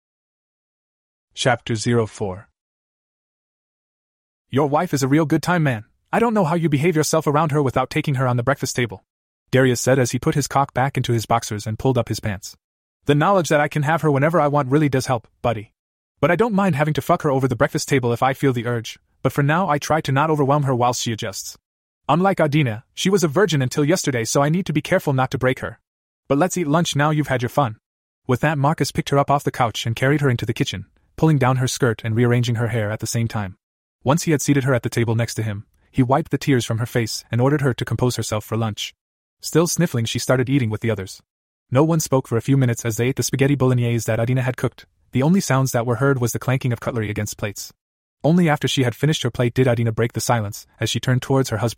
Chapter oh four. Your wife is a real good time, man. I don't know how you behave yourself around her without taking her on the breakfast table, Darius said as he put his cock back into his boxers and pulled up his pants. The knowledge that I can have her whenever I want really does help, buddy. But I don't mind having to fuck her over the breakfast table if I feel the urge, but for now I try to not overwhelm her whilst she adjusts. Unlike Adina, she was a virgin until yesterday, so I need to be careful not to break her. But let's eat lunch now you've had your fun. With that Marcus picked her up off the couch and carried her into the kitchen, pulling down her skirt and rearranging her hair at the same time. Once he had seated her at the table next to him, he wiped the tears from her face and ordered her to compose herself for lunch. Still sniffling, she started eating with the others. No one spoke for a few minutes as they ate the spaghetti bolognese that Adina had cooked. The only sounds that were heard was the clanking of cutlery against plates. Only after she had finished her plate did Adina break the silence as she turned towards her husband,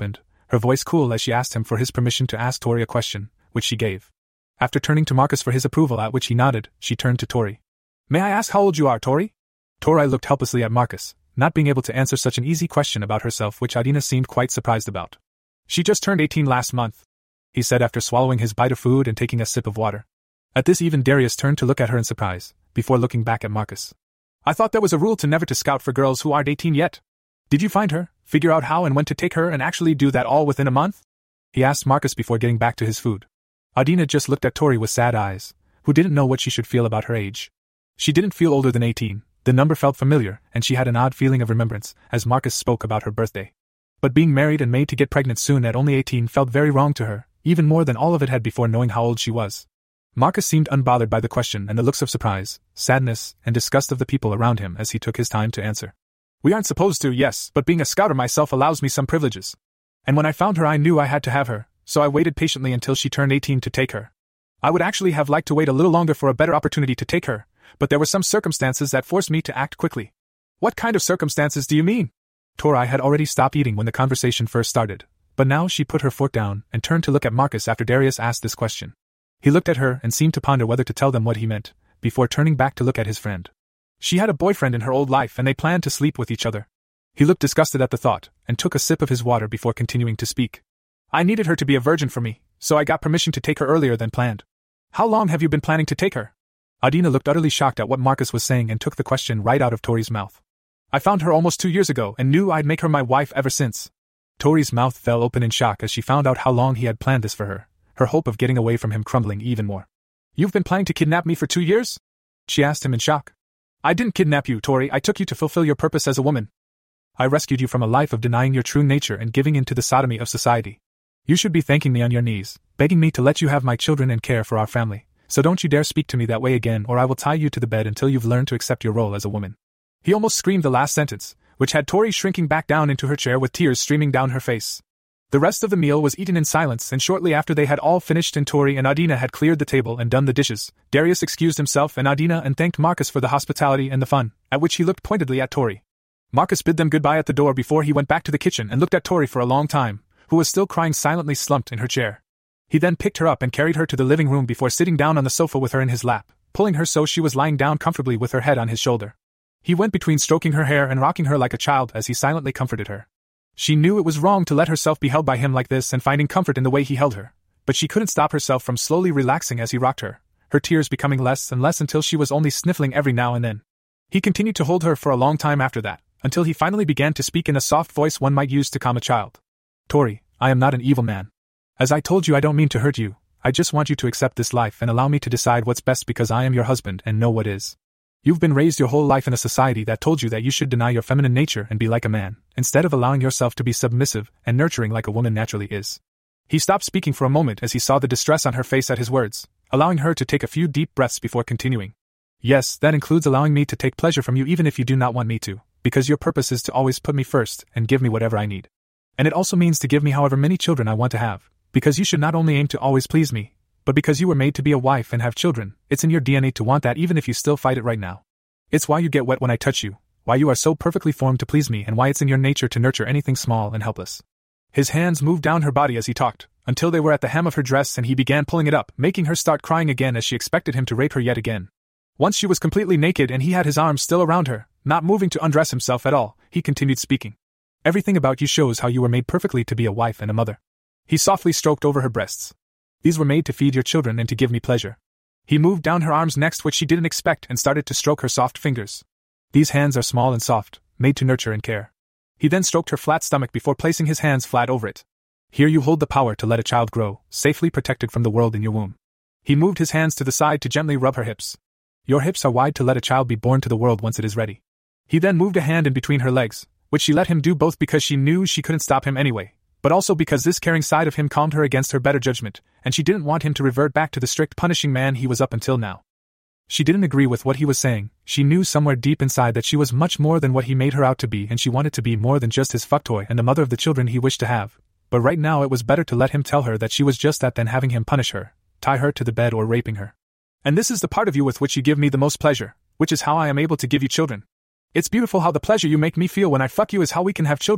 her voice cool as she asked him for his permission to ask Tori a question, which she gave. After turning to Marcus for his approval, at which he nodded, she turned to Tori. May I ask how old you are, Tori? Tori looked helplessly at Marcus, not being able to answer such an easy question about herself, which Adina seemed quite surprised about. She just turned eighteen last month, he said after swallowing his bite of food and taking a sip of water. At this, even Darius turned to look at her in surprise, before looking back at Marcus. I thought there was a rule to never to scout for girls who aren't eighteen yet. Did you find her, figure out how and when to take her, and actually do that all within a month? He asked Marcus before getting back to his food. Adina just looked at Tori with sad eyes, who didn't know what she should feel about her age. She didn't feel older than eighteen, the number felt familiar, and she had an odd feeling of remembrance, as Marcus spoke about her birthday. But being married and made to get pregnant soon at only eighteen felt very wrong to her, even more than all of it had before knowing how old she was. Marcus seemed unbothered by the question and the looks of surprise, sadness, and disgust of the people around him as he took his time to answer. We aren't supposed to, yes, but being a scouter myself allows me some privileges. And when I found her I knew I had to have her, so I waited patiently until she turned eighteen to take her. I would actually have liked to wait a little longer for a better opportunity to take her, but there were some circumstances that forced me to act quickly. What kind of circumstances do you mean? Tori had already stopped eating when the conversation first started, but now she put her fork down and turned to look at Marcus after Darius asked this question. He looked at her and seemed to ponder whether to tell them what he meant, before turning back to look at his friend. She had a boyfriend in her old life and they planned to sleep with each other. He looked disgusted at the thought, and took a sip of his water before continuing to speak. I needed her to be a virgin for me, so I got permission to take her earlier than planned. How long have you been planning to take her? Adina looked utterly shocked at what Marcus was saying and took the question right out of Tori's mouth. I found her almost two years ago and knew I'd make her my wife ever since. Tori's mouth fell open in shock as she found out how long he had planned this for her, her hope of getting away from him crumbling even more. You've been planning to kidnap me for two years? She asked him in shock. I didn't kidnap you, Tori, I took you to fulfill your purpose as a woman. I rescued you from a life of denying your true nature and giving in to the sodomy of society. You should be thanking me on your knees, begging me to let you have my children and care for our family, so don't you dare speak to me that way again or I will tie you to the bed until you've learned to accept your role as a woman. He almost screamed the last sentence, which had Tori shrinking back down into her chair with tears streaming down her face. The rest of the meal was eaten in silence, and shortly after they had all finished and Tori and Adina had cleared the table and done the dishes, Darius excused himself and Adina and thanked Marcus for the hospitality and the fun, at which he looked pointedly at Tori. Marcus bid them goodbye at the door before he went back to the kitchen and looked at Tori for a long time, who was still crying silently slumped in her chair. He then picked her up and carried her to the living room before sitting down on the sofa with her in his lap, pulling her so she was lying down comfortably with her head on his shoulder. He went between stroking her hair and rocking her like a child as he silently comforted her. She knew it was wrong to let herself be held by him like this and finding comfort in the way he held her, but she couldn't stop herself from slowly relaxing as he rocked her, her tears becoming less and less until she was only sniffling every now and then. He continued to hold her for a long time after that, until he finally began to speak in a soft voice one might use to calm a child. Tori, I am not an evil man. As I told you, I don't mean to hurt you, I just want you to accept this life and allow me to decide what's best because I am your husband and know what is. You've been raised your whole life in a society that told you that you should deny your feminine nature and be like a man, instead of allowing yourself to be submissive and nurturing like a woman naturally is. He stopped speaking for a moment as he saw the distress on her face at his words, allowing her to take a few deep breaths before continuing. Yes, that includes allowing me to take pleasure from you even if you do not want me to, because your purpose is to always put me first and give me whatever I need. And it also means to give me however many children I want to have, because you should not only aim to always please me, but because you were made to be a wife and have children, it's in your D N A to want that even if you still fight it right now. It's why you get wet when I touch you, why you are so perfectly formed to please me and why it's in your nature to nurture anything small and helpless. His hands moved down her body as he talked, until they were at the hem of her dress and he began pulling it up, making her start crying again as she expected him to rape her yet again. Once she was completely naked and he had his arms still around her, not moving to undress himself at all, he continued speaking. Everything about you shows how you were made perfectly to be a wife and a mother. He softly stroked over her breasts. These were made to feed your children and to give me pleasure. He moved down her arms next, which she didn't expect, and started to stroke her soft fingers. These hands are small and soft, made to nurture and care. He then stroked her flat stomach before placing his hands flat over it. Here you hold the power to let a child grow, safely protected from the world in your womb. He moved his hands to the side to gently rub her hips. Your hips are wide to let a child be born to the world once it is ready. He then moved a hand in between her legs, which she let him do both because she knew she couldn't stop him anyway, but also because this caring side of him calmed her against her better judgment, and she didn't want him to revert back to the strict punishing man he was up until now. She didn't agree with what he was saying. She knew somewhere deep inside that she was much more than what he made her out to be, and she wanted to be more than just his fuck toy and the mother of the children he wished to have. But right now it was better to let him tell her that she was just that than having him punish her, tie her to the bed or raping her. And this is the part of you with which you give me the most pleasure, which is how I am able to give you children. It's beautiful how the pleasure you make me feel when I fuck you is how we can have children,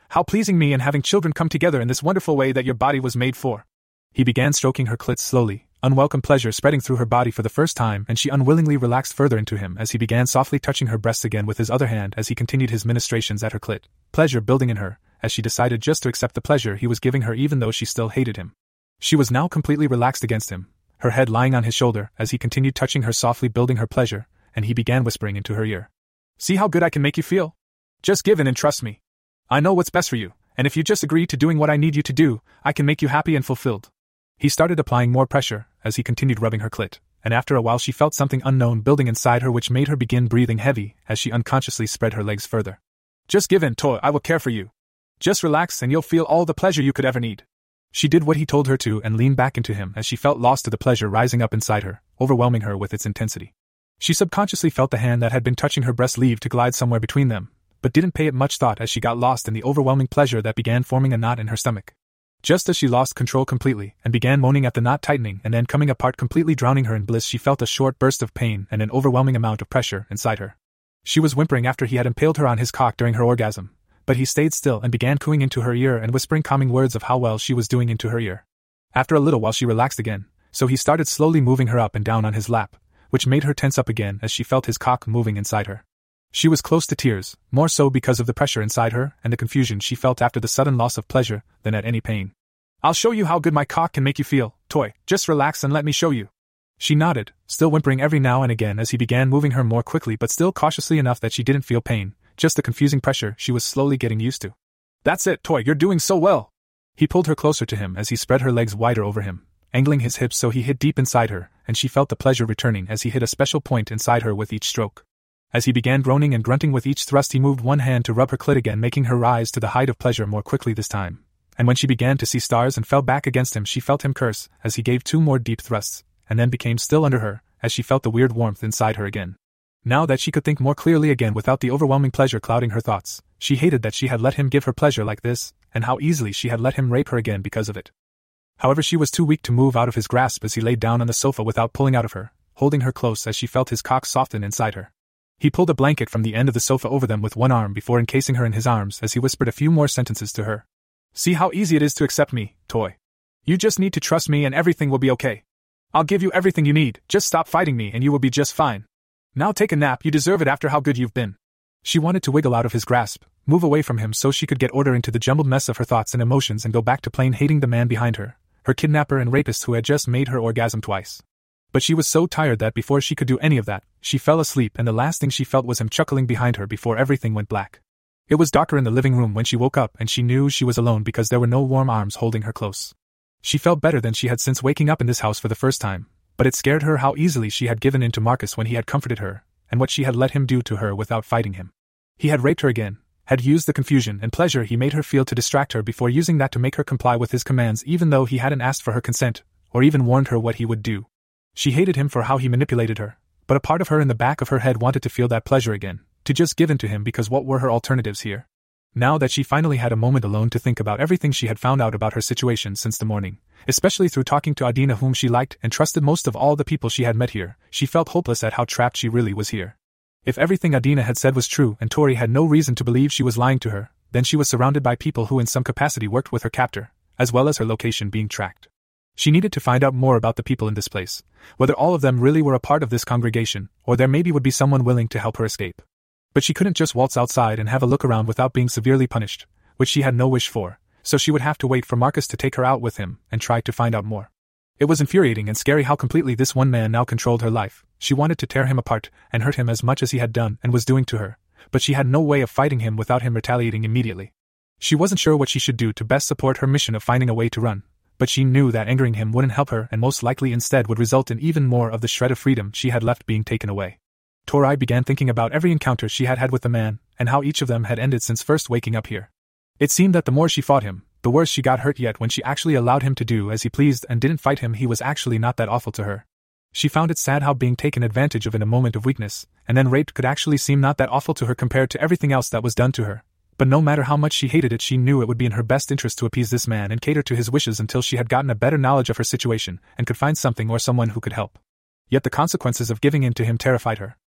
How pleasing me and having children come together in this wonderful way that your body was made for. He began stroking her clit slowly, unwelcome pleasure spreading through her body for the first time, and she unwillingly relaxed further into him as he began softly touching her breasts again with his other hand as he continued his ministrations at her clit, pleasure building in her, as she decided just to accept the pleasure he was giving her even though she still hated him. She was now completely relaxed against him, her head lying on his shoulder as he continued touching her softly building her pleasure, and he began whispering into her ear. See how good I can make you feel? Just give in and trust me. I know what's best for you, and if you just agree to doing what I need you to do, I can make you happy and fulfilled. He started applying more pressure as he continued rubbing her clit, and after a while she felt something unknown building inside her which made her begin breathing heavy as she unconsciously spread her legs further. Just give in, Toy, I will care for you. Just relax and you'll feel all the pleasure you could ever need. She did what he told her to and leaned back into him as she felt lost to the pleasure rising up inside her, overwhelming her with its intensity. She subconsciously felt the hand that had been touching her breast leave to glide somewhere between them, but didn't pay it much thought as she got lost in the overwhelming pleasure that began forming a knot in her stomach. Just as she lost control completely and began moaning at the knot tightening and then coming apart completely drowning her in bliss, she felt a short burst of pain and an overwhelming amount of pressure inside her. She was whimpering after he had impaled her on his cock during her orgasm, but he stayed still and began cooing into her ear and whispering calming words of how well she was doing into her ear. After a little while she relaxed again, so he started slowly moving her up and down on his lap, which made her tense up again as she felt his cock moving inside her. She was close to tears, more so because of the pressure inside her and the confusion she felt after the sudden loss of pleasure than at any pain. I'll show you how good my cock can make you feel, Toy, just relax and let me show you. She nodded, still whimpering every now and again as he began moving her more quickly but still cautiously enough that she didn't feel pain, just the confusing pressure she was slowly getting used to. That's it, Toy, you're doing so well. He pulled her closer to him as he spread her legs wider over him, angling his hips so he hit deep inside her, and she felt the pleasure returning as he hit a special point inside her with each stroke. As he began groaning and grunting with each thrust, he moved one hand to rub her clit again, making her rise to the height of pleasure more quickly this time. And when she began to see stars and fell back against him, she felt him curse as he gave two more deep thrusts, and then became still under her as she felt the weird warmth inside her again. Now that she could think more clearly again without the overwhelming pleasure clouding her thoughts, she hated that she had let him give her pleasure like this, and how easily she had let him rape her again because of it. However, she was too weak to move out of his grasp as he laid down on the sofa without pulling out of her, holding her close as she felt his cock soften inside her. He pulled a blanket from the end of the sofa over them with one arm before encasing her in his arms as he whispered a few more sentences to her. See how easy it is to accept me, Toy. You just need to trust me and everything will be okay. I'll give you everything you need, just stop fighting me and you will be just fine. Now take a nap, you deserve it after how good you've been. She wanted to wiggle out of his grasp, move away from him so she could get order into the jumbled mess of her thoughts and emotions and go back to plain hating the man behind her, her kidnapper and rapist who had just made her orgasm twice. But she was so tired that before she could do any of that, she fell asleep and the last thing she felt was him chuckling behind her before everything went black. It was darker in the living room when she woke up and she knew she was alone because there were no warm arms holding her close. She felt better than she had since waking up in this house for the first time, but it scared her how easily she had given in to Marcus when he had comforted her, and what she had let him do to her without fighting him. He had raped her again, had used the confusion and pleasure he made her feel to distract her before using that to make her comply with his commands even though he hadn't asked for her consent, or even warned her what he would do. She hated him for how he manipulated her, but a part of her in the back of her head wanted to feel that pleasure again, to just give in to him because what were her alternatives here? Now that she finally had a moment alone to think about everything she had found out about her situation since the morning, especially through talking to Adina whom she liked and trusted most of all the people she had met here, she felt hopeless at how trapped she really was here. If everything Adina had said was true and Tori had no reason to believe she was lying to her, then she was surrounded by people who in some capacity worked with her captor, as well as her location being tracked. She needed to find out more about the people in this place, whether all of them really were a part of this congregation, or there maybe would be someone willing to help her escape. But she couldn't just waltz outside and have a look around without being severely punished, which she had no wish for, so she would have to wait for Marcus to take her out with him and try to find out more. It was infuriating and scary how completely this one man now controlled her life. She wanted to tear him apart and hurt him as much as he had done and was doing to her, but she had no way of fighting him without him retaliating immediately. She wasn't sure what she should do to best support her mission of finding a way to run, but she knew that angering him wouldn't help her and most likely instead would result in even more of the shred of freedom she had left being taken away. Tori began thinking about every encounter she had had with the man, and how each of them had ended since first waking up here. It seemed that the more she fought him, the worse she got hurt, yet when she actually allowed him to do as he pleased and didn't fight him, he was actually not that awful to her. She found it sad how being taken advantage of in a moment of weakness, and then raped could actually seem not that awful to her compared to everything else that was done to her. But no matter how much she hated it, she knew it would be in her best interest to appease this man and cater to his wishes until she had gotten a better knowledge of her situation and could find something or someone who could help. Yet the consequences of giving in to him terrified her.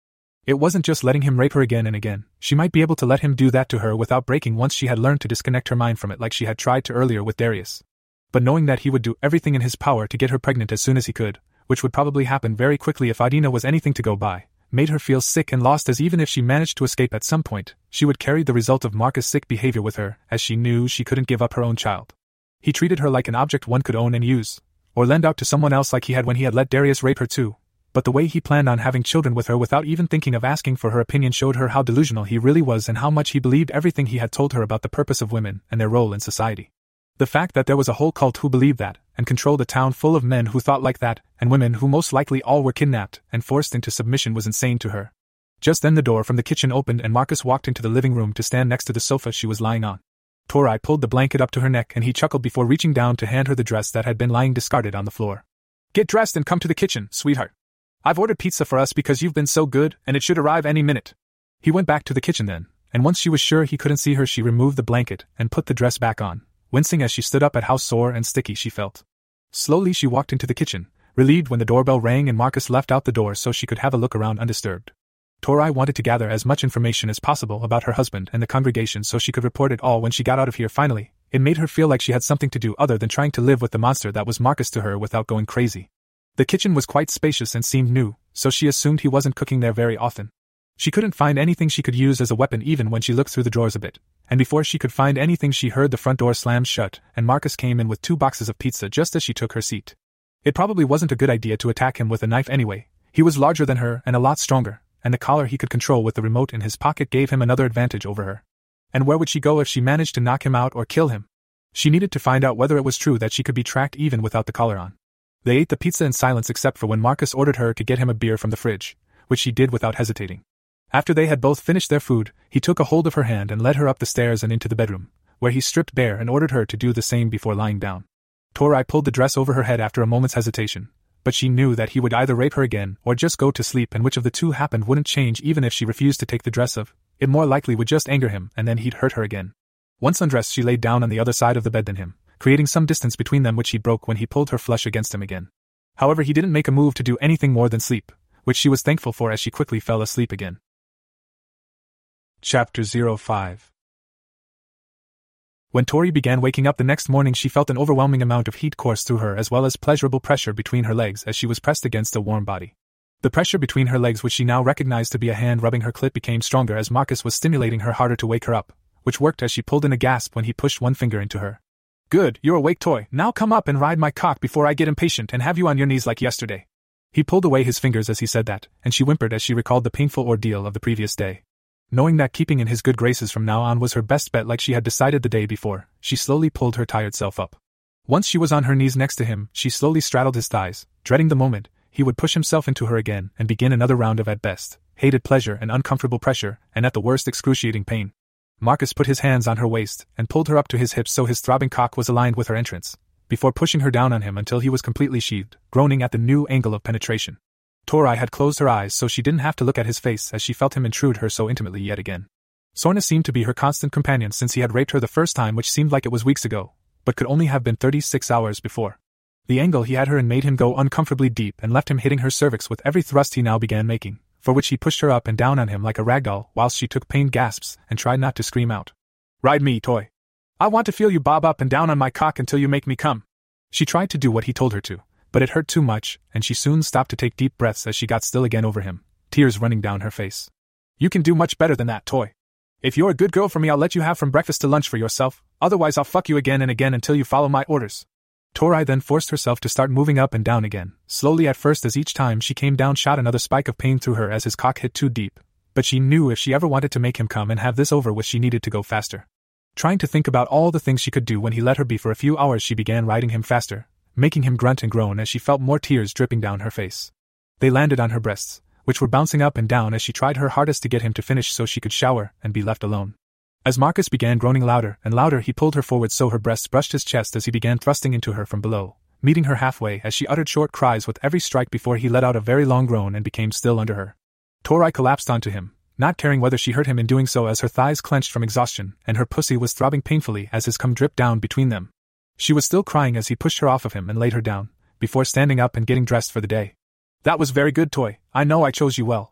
It wasn't just letting him rape her again and again. She might be able to let him do that to her without breaking once she had learned to disconnect her mind from it like she had tried to earlier with Darius. But knowing that he would do everything in his power to get her pregnant as soon as he could, which would probably happen very quickly if Adina was anything to go by, made her feel sick and lost, as even if she managed to escape at some point, she would carry the result of Marcus' sick behavior with her, as she knew she couldn't give up her own child. He treated her like an object one could own and use, or lend out to someone else like he had when he had let Darius rape her too. But the way he planned on having children with her without even thinking of asking for her opinion showed her how delusional he really was and how much he believed everything he had told her about the purpose of women and their role in society. The fact that there was a whole cult who believed that, and controlled a town full of men who thought like that, and women who most likely all were kidnapped and forced into submission, was insane to her. Just then the door from the kitchen opened and Marcus walked into the living room to stand next to the sofa she was lying on. Tori pulled the blanket up to her neck and he chuckled before reaching down to hand her the dress that had been lying discarded on the floor. "Get dressed and come to the kitchen, sweetheart. I've ordered pizza for us because you've been so good, and it should arrive any minute." He went back to the kitchen then, and once she was sure he couldn't see her, she removed the blanket and put the dress back on, wincing as she stood up at how sore and sticky she felt. Slowly she walked into the kitchen, relieved when the doorbell rang and Marcus left out the door so she could have a look around undisturbed. Tori wanted to gather as much information as possible about her husband and the congregation so she could report it all when she got out of here finally. It made her feel like she had something to do other than trying to live with the monster that was Marcus to her without going crazy. The kitchen was quite spacious and seemed new, so she assumed he wasn't cooking there very often. She couldn't find anything she could use as a weapon even when she looked through the drawers a bit, and before she could find anything she heard the front door slam shut and Marcus came in with two boxes of pizza just as she took her seat. It probably wasn't a good idea to attack him with a knife anyway. He was larger than her and a lot stronger, and the collar he could control with the remote in his pocket gave him another advantage over her. And where would she go if she managed to knock him out or kill him? She needed to find out whether it was true that she could be tracked even without the collar on. They ate the pizza in silence except for when Marcus ordered her to get him a beer from the fridge, which she did without hesitating. After they had both finished their food, he took a hold of her hand and led her up the stairs and into the bedroom, where he stripped bare and ordered her to do the same before lying down. Tori pulled the dress over her head after a moment's hesitation, but she knew that he would either rape her again or just go to sleep, and which of the two happened wouldn't change even if she refused to take the dress off. It more likely would just anger him and then he'd hurt her again. Once undressed, she laid down on the other side of the bed than him, creating some distance between them which he broke when he pulled her flush against him again. However, he didn't make a move to do anything more than sleep, which she was thankful for as she quickly fell asleep again. Chapter oh five. When Tori began waking up the next morning, she felt an overwhelming amount of heat course through her as well as pleasurable pressure between her legs as she was pressed against a warm body. The pressure between her legs, which she now recognized to be a hand rubbing her clit, became stronger as Marcus was stimulating her harder to wake her up, which worked as she pulled in a gasp when he pushed one finger into her. "Good, you're awake, Toy. Now come up and ride my cock before I get impatient and have you on your knees like yesterday." He pulled away his fingers as he said that, and she whimpered as she recalled the painful ordeal of the previous day. Knowing that keeping in his good graces from now on was her best bet like she had decided the day before, she slowly pulled her tired self up. Once she was on her knees next to him, she slowly straddled his thighs, dreading the moment he would push himself into her again and begin another round of at best hated pleasure and uncomfortable pressure, and at the worst excruciating pain. Marcus put his hands on her waist and pulled her up to his hips so his throbbing cock was aligned with her entrance, before pushing her down on him until he was completely sheathed, groaning at the new angle of penetration. Tori had closed her eyes so she didn't have to look at his face as she felt him intrude her so intimately yet again. Sorna seemed to be her constant companion since he had raped her the first time, which seemed like it was weeks ago, but could only have been thirty-six hours before. The angle he had her in made him go uncomfortably deep and left him hitting her cervix with every thrust he now began making, for which he pushed her up and down on him like a ragdoll whilst she took pained gasps and tried not to scream out. "Ride me, Toy. I want to feel you bob up and down on my cock until you make me come." She tried to do what he told her to, but it hurt too much, and she soon stopped to take deep breaths as she got still again over him, tears running down her face. "You can do much better than that, Toy. If you're a good girl for me, I'll let you have from breakfast to lunch for yourself, otherwise I'll fuck you again and again until you follow my orders." Tori then forced herself to start moving up and down again, slowly at first as each time she came down shot another spike of pain through her as his cock hit too deep, but she knew if she ever wanted to make him come and have this over with she needed to go faster. Trying to think about all the things she could do when he let her be for a few hours, she began riding him faster, making him grunt and groan as she felt more tears dripping down her face. They landed on her breasts, which were bouncing up and down as she tried her hardest to get him to finish so she could shower and be left alone. As Marcus began groaning louder and louder, he pulled her forward so her breasts brushed his chest as he began thrusting into her from below, meeting her halfway as she uttered short cries with every strike before he let out a very long groan and became still under her. Tori collapsed onto him, not caring whether she hurt him in doing so as her thighs clenched from exhaustion and her pussy was throbbing painfully as his cum dripped down between them. She was still crying as he pushed her off of him and laid her down, before standing up and getting dressed for the day. "That was very good, Toy. I know I chose you well.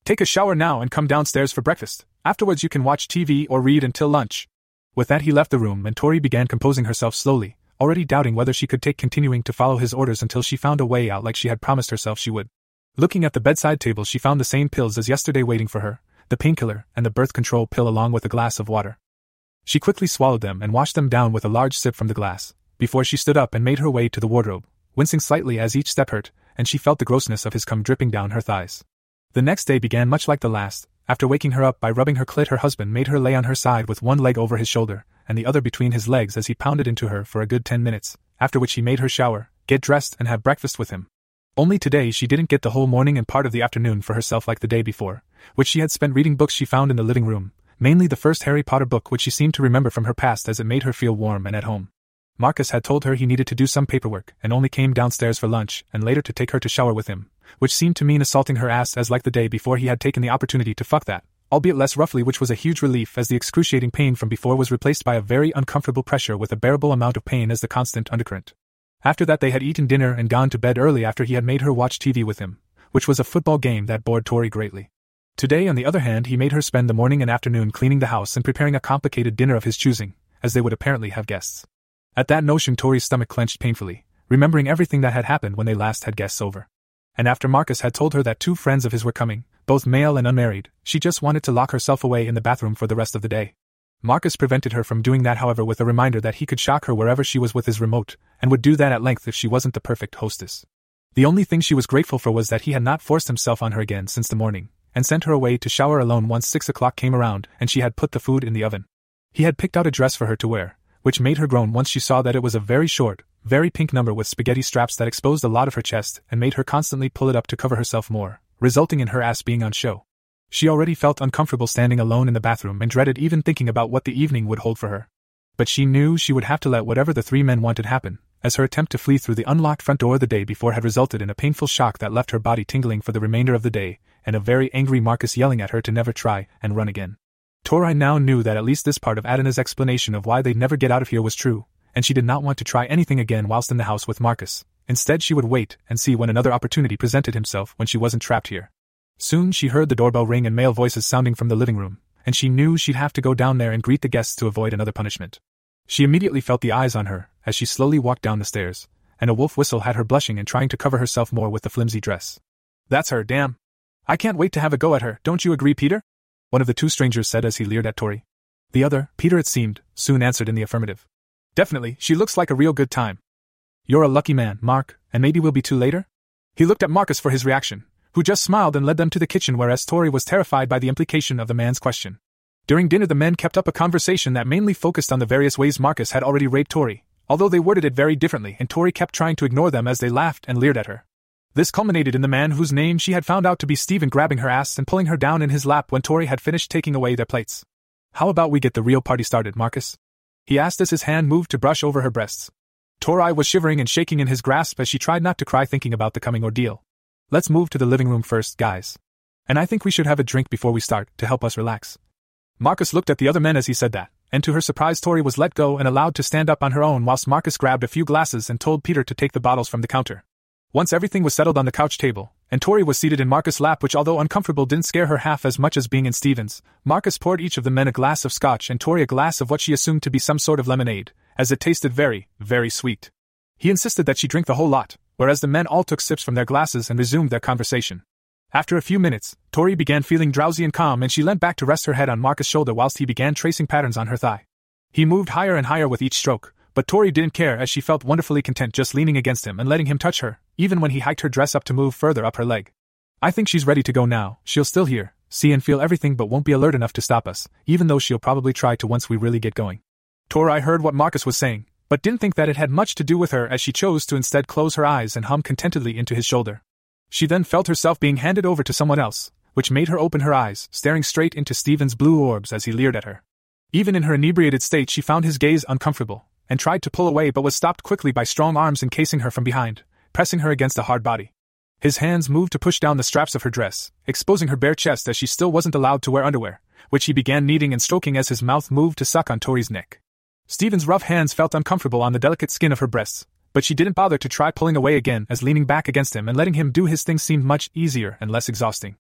Take a shower now and come downstairs for breakfast. Afterwards you can watch T V or read until lunch. With that he left the room and Tori began composing herself slowly, already doubting whether she could take continuing to follow his orders until she found a way out like she had promised herself she would. Looking at the bedside table she found the same pills as yesterday waiting for her, the painkiller and the birth control pill along with a glass of water. She quickly swallowed them and washed them down with a large sip from the glass, before she stood up and made her way to the wardrobe, wincing slightly as each step hurt, and she felt the grossness of his cum dripping down her thighs. The next day began much like the last. After waking her up by rubbing her clit, her husband made her lay on her side with one leg over his shoulder, and the other between his legs as he pounded into her for a good ten minutes, after which he made her shower, get dressed and have breakfast with him. Only today she didn't get the whole morning and part of the afternoon for herself like the day before, which she had spent reading books she found in the living room, mainly the first Harry Potter book which she seemed to remember from her past as it made her feel warm and at home. Marcus had told her he needed to do some paperwork and only came downstairs for lunch and later to take her to shower with him, which seemed to mean assaulting her ass as like the day before he had taken the opportunity to fuck that, albeit less roughly, which was a huge relief as the excruciating pain from before was replaced by a very uncomfortable pressure with a bearable amount of pain as the constant undercurrent. After that they had eaten dinner and gone to bed early after he had made her watch T V with him, which was a football game that bored Tori greatly. Today, on the other hand, he made her spend the morning and afternoon cleaning the house and preparing a complicated dinner of his choosing, as they would apparently have guests. At that notion Tori's stomach clenched painfully, remembering everything that had happened when they last had guests over. And after Marcus had told her that two friends of his were coming, both male and unmarried, she just wanted to lock herself away in the bathroom for the rest of the day. Marcus prevented her from doing that, however, with a reminder that he could shock her wherever she was with his remote, and would do that at length if she wasn't the perfect hostess. The only thing she was grateful for was that he had not forced himself on her again since the morning, and sent her away to shower alone once six o'clock came around and she had put the food in the oven. He had picked out a dress for her to wear, which made her groan once she saw that it was a very short, very pink number with spaghetti straps that exposed a lot of her chest and made her constantly pull it up to cover herself more, resulting in her ass being on show. She already felt uncomfortable standing alone in the bathroom and dreaded even thinking about what the evening would hold for her. But she knew she would have to let whatever the three men wanted happen, as her attempt to flee through the unlocked front door the day before had resulted in a painful shock that left her body tingling for the remainder of the day, and a very angry Marcus yelling at her to never try and run again. Tori now knew that at least this part of Adana's explanation of why they'd never get out of here was true, and she did not want to try anything again whilst in the house with Marcus. Instead she would wait and see when another opportunity presented himself when she wasn't trapped here. Soon she heard the doorbell ring and male voices sounding from the living room, and she knew she'd have to go down there and greet the guests to avoid another punishment. She immediately felt the eyes on her as she slowly walked down the stairs, and a wolf whistle had her blushing and trying to cover herself more with the flimsy dress. "That's her, damn. I can't wait to have a go at her, don't you agree, Peter?" one of the two strangers said as he leered at Tori. The other, Peter it seemed, soon answered in the affirmative. "Definitely, she looks like a real good time." "You're a lucky man, Mark, and maybe we'll be two later?" He looked at Marcus for his reaction, who just smiled and led them to the kitchen, whereas Tori was terrified by the implication of the man's question. During dinner the men kept up a conversation that mainly focused on the various ways Marcus had already raped Tori, although they worded it very differently and Tori kept trying to ignore them as they laughed and leered at her. This culminated in the man whose name she had found out to be Stephen grabbing her ass and pulling her down in his lap when Tori had finished taking away their plates. "How about we get the real party started, Marcus?" he asked as his hand moved to brush over her breasts. Tori was shivering and shaking in his grasp as she tried not to cry thinking about the coming ordeal. "Let's move to the living room first, guys. And I think we should have a drink before we start, to help us relax." Marcus looked at the other men as he said that, and to her surprise Tori was let go and allowed to stand up on her own whilst Marcus grabbed a few glasses and told Peter to take the bottles from the counter. Once everything was settled on the couch table, and Tori was seated in Marcus' lap, which although uncomfortable didn't scare her half as much as being in Stephen's, Marcus poured each of the men a glass of scotch and Tori a glass of what she assumed to be some sort of lemonade, as it tasted very, very sweet. He insisted that she drink the whole lot, whereas the men all took sips from their glasses and resumed their conversation. After a few minutes, Tori began feeling drowsy and calm and she leant back to rest her head on Marcus' shoulder whilst he began tracing patterns on her thigh. He moved higher and higher with each stroke, but Tori didn't care as she felt wonderfully content just leaning against him and letting him touch her, even when he hiked her dress up to move further up her leg. "I think she's ready to go now. She'll still hear, see and feel everything but won't be alert enough to stop us, even though she'll probably try to once we really get going." Tori heard what Marcus was saying, but didn't think that it had much to do with her as she chose to instead close her eyes and hum contentedly into his shoulder. She then felt herself being handed over to someone else, which made her open her eyes, staring straight into Stephen's blue orbs as he leered at her. Even in her inebriated state she found his gaze uncomfortable, and tried to pull away but was stopped quickly by strong arms encasing her from behind, pressing her against a hard body. His hands moved to push down the straps of her dress, exposing her bare chest as she still wasn't allowed to wear underwear, which he began kneading and stroking as his mouth moved to suck on Tori's neck. Stephen's rough hands felt uncomfortable on the delicate skin of her breasts, but she didn't bother to try pulling away again as leaning back against him and letting him do his thing seemed much easier and less exhausting.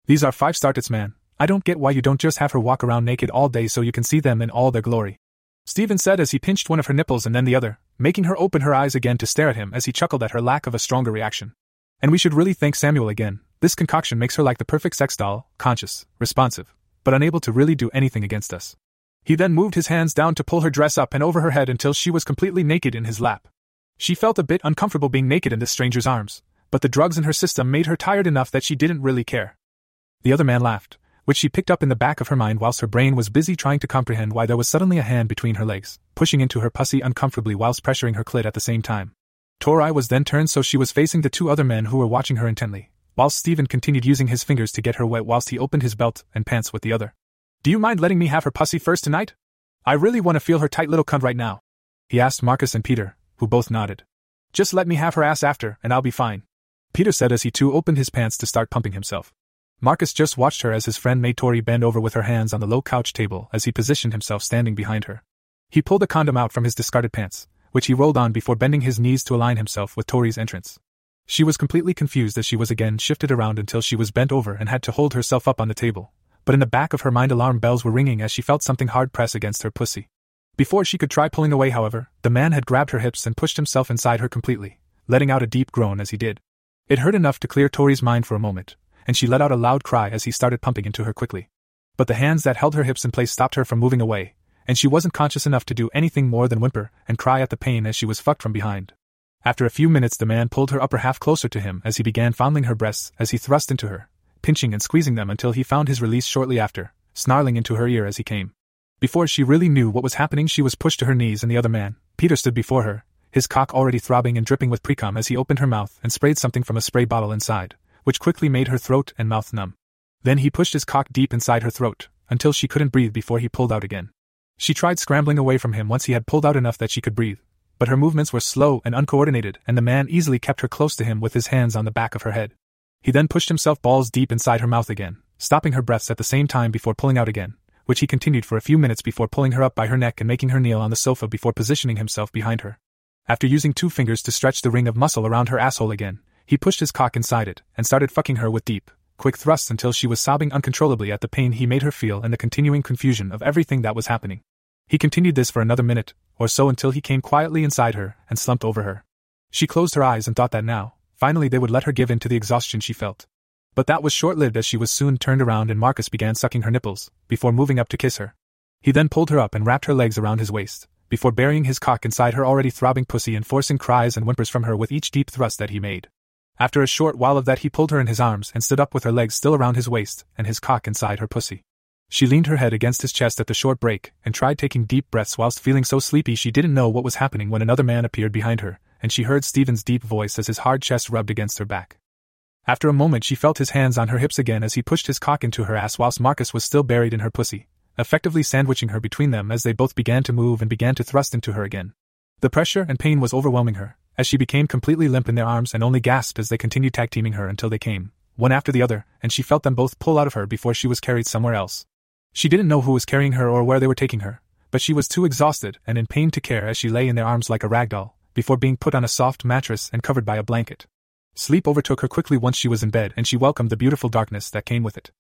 These are five-star tits, man. I don't get why you don't just have her walk around naked all day so you can see them in all their glory. Steven said as he pinched one of her nipples and then the other, making her open her eyes again to stare at him as he chuckled at her lack of a stronger reaction. And we should really thank Samuel again. This concoction makes her like the perfect sex doll, conscious, responsive, but unable to really do anything against us. He then moved his hands down to pull her dress up and over her head until she was completely naked in his lap. She felt a bit uncomfortable being naked in this stranger's arms, but the drugs in her system made her tired enough that she didn't really care. The other man laughed, which she picked up in the back of her mind whilst her brain was busy trying to comprehend why there was suddenly a hand between her legs, pushing into her pussy uncomfortably whilst pressuring her clit at the same time. Tori was then turned so she was facing the two other men who were watching her intently, whilst Steven continued using his fingers to get her wet whilst he opened his belt and pants with the other. Do you mind letting me have her pussy first tonight? I really want to feel her tight little cunt right now, he asked Marcus and Peter, who both nodded. Just let me have her ass after, and I'll be fine, Peter said as he too opened his pants to start pumping himself. Marcus just watched her as his friend made Tori bend over with her hands on the low couch table as he positioned himself standing behind her. He pulled a condom out from his discarded pants, which he rolled on before bending his knees to align himself with Tori's entrance. She was completely confused as she was again shifted around until she was bent over and had to hold herself up on the table, but in the back of her mind alarm bells were ringing as she felt something hard press against her pussy. Before she could try pulling away, however, the man had grabbed her hips and pushed himself inside her completely, letting out a deep groan as he did. It hurt enough to clear Tori's mind for a moment, and she let out a loud cry as he started pumping into her quickly. But the hands that held her hips in place stopped her from moving away, and she wasn't conscious enough to do anything more than whimper and cry at the pain as she was fucked from behind. After a few minutes, the man pulled her upper half closer to him as he began fondling her breasts as he thrust into her, pinching and squeezing them until he found his release shortly after, snarling into her ear as he came. Before she really knew what was happening, she was pushed to her knees and the other man, Peter, stood before her, his cock already throbbing and dripping with precum as he opened her mouth and sprayed something from a spray bottle inside, which quickly made her throat and mouth numb. Then he pushed his cock deep inside her throat, until she couldn't breathe before he pulled out again. She tried scrambling away from him once he had pulled out enough that she could breathe, but her movements were slow and uncoordinated and the man easily kept her close to him with his hands on the back of her head. He then pushed himself balls deep inside her mouth again, stopping her breaths at the same time before pulling out again, which he continued for a few minutes before pulling her up by her neck and making her kneel on the sofa before positioning himself behind her. After using two fingers to stretch the ring of muscle around her asshole again, he pushed his cock inside it and started fucking her with deep, quick thrusts until she was sobbing uncontrollably at the pain he made her feel and the continuing confusion of everything that was happening. He continued this for another minute or so until he came quietly inside her and slumped over her. She closed her eyes and thought that now, finally, they would let her give in to the exhaustion she felt. But that was short-lived as she was soon turned around and Marcus began sucking her nipples, before moving up to kiss her. He then pulled her up and wrapped her legs around his waist, before burying his cock inside her already throbbing pussy and forcing cries and whimpers from her with each deep thrust that he made. After a short while of that, he pulled her in his arms and stood up with her legs still around his waist and his cock inside her pussy. She leaned her head against his chest at the short break and tried taking deep breaths whilst feeling so sleepy she didn't know what was happening when another man appeared behind her, and she heard Steven's deep voice as his hard chest rubbed against her back. After a moment, she felt his hands on her hips again as he pushed his cock into her ass whilst Marcus was still buried in her pussy, effectively sandwiching her between them as they both began to move and began to thrust into her again. The pressure and pain was overwhelming her, as she became completely limp in their arms and only gasped as they continued tag-teaming her until they came, one after the other, and she felt them both pull out of her before she was carried somewhere else. She didn't know who was carrying her or where they were taking her, but she was too exhausted and in pain to care as she lay in their arms like a rag doll, before being put on a soft mattress and covered by a blanket. Sleep overtook her quickly once she was in bed and she welcomed the beautiful darkness that came with it.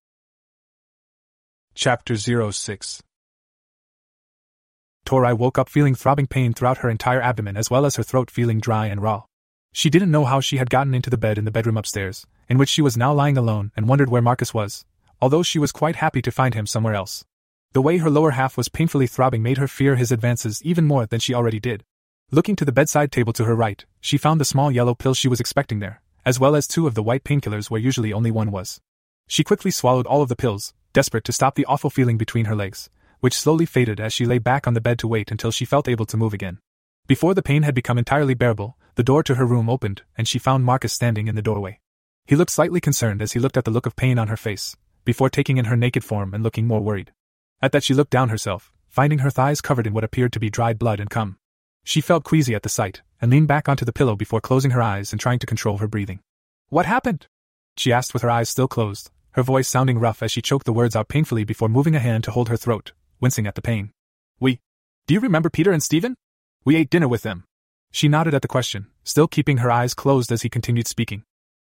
Chapter oh six. Tori woke up feeling throbbing pain throughout her entire abdomen as well as her throat feeling dry and raw. She didn't know how she had gotten into the bed in the bedroom upstairs, in which she was now lying alone, and wondered where Marcus was, although she was quite happy to find him somewhere else. The way her lower half was painfully throbbing made her fear his advances even more than she already did. Looking to the bedside table to her right, she found the small yellow pill she was expecting there, as well as two of the white painkillers where usually only one was. She quickly swallowed all of the pills, desperate to stop the awful feeling between her legs, which slowly faded as she lay back on the bed to wait until she felt able to move again. Before the pain had become entirely bearable, the door to her room opened and she found Marcus standing in the doorway. He looked slightly concerned as he looked at the look of pain on her face, before taking in her naked form and looking more worried. At that, she looked down herself, finding her thighs covered in what appeared to be dried blood and cum. She felt queasy at the sight, and leaned back onto the pillow before closing her eyes and trying to control her breathing. "What happened?" she asked with her eyes still closed, her voice sounding rough as she choked the words out painfully before moving a hand to hold her throat, wincing at the pain. We. Do you remember Peter and Steven? We ate dinner with them." She nodded at the question, still keeping her eyes closed as he continued speaking.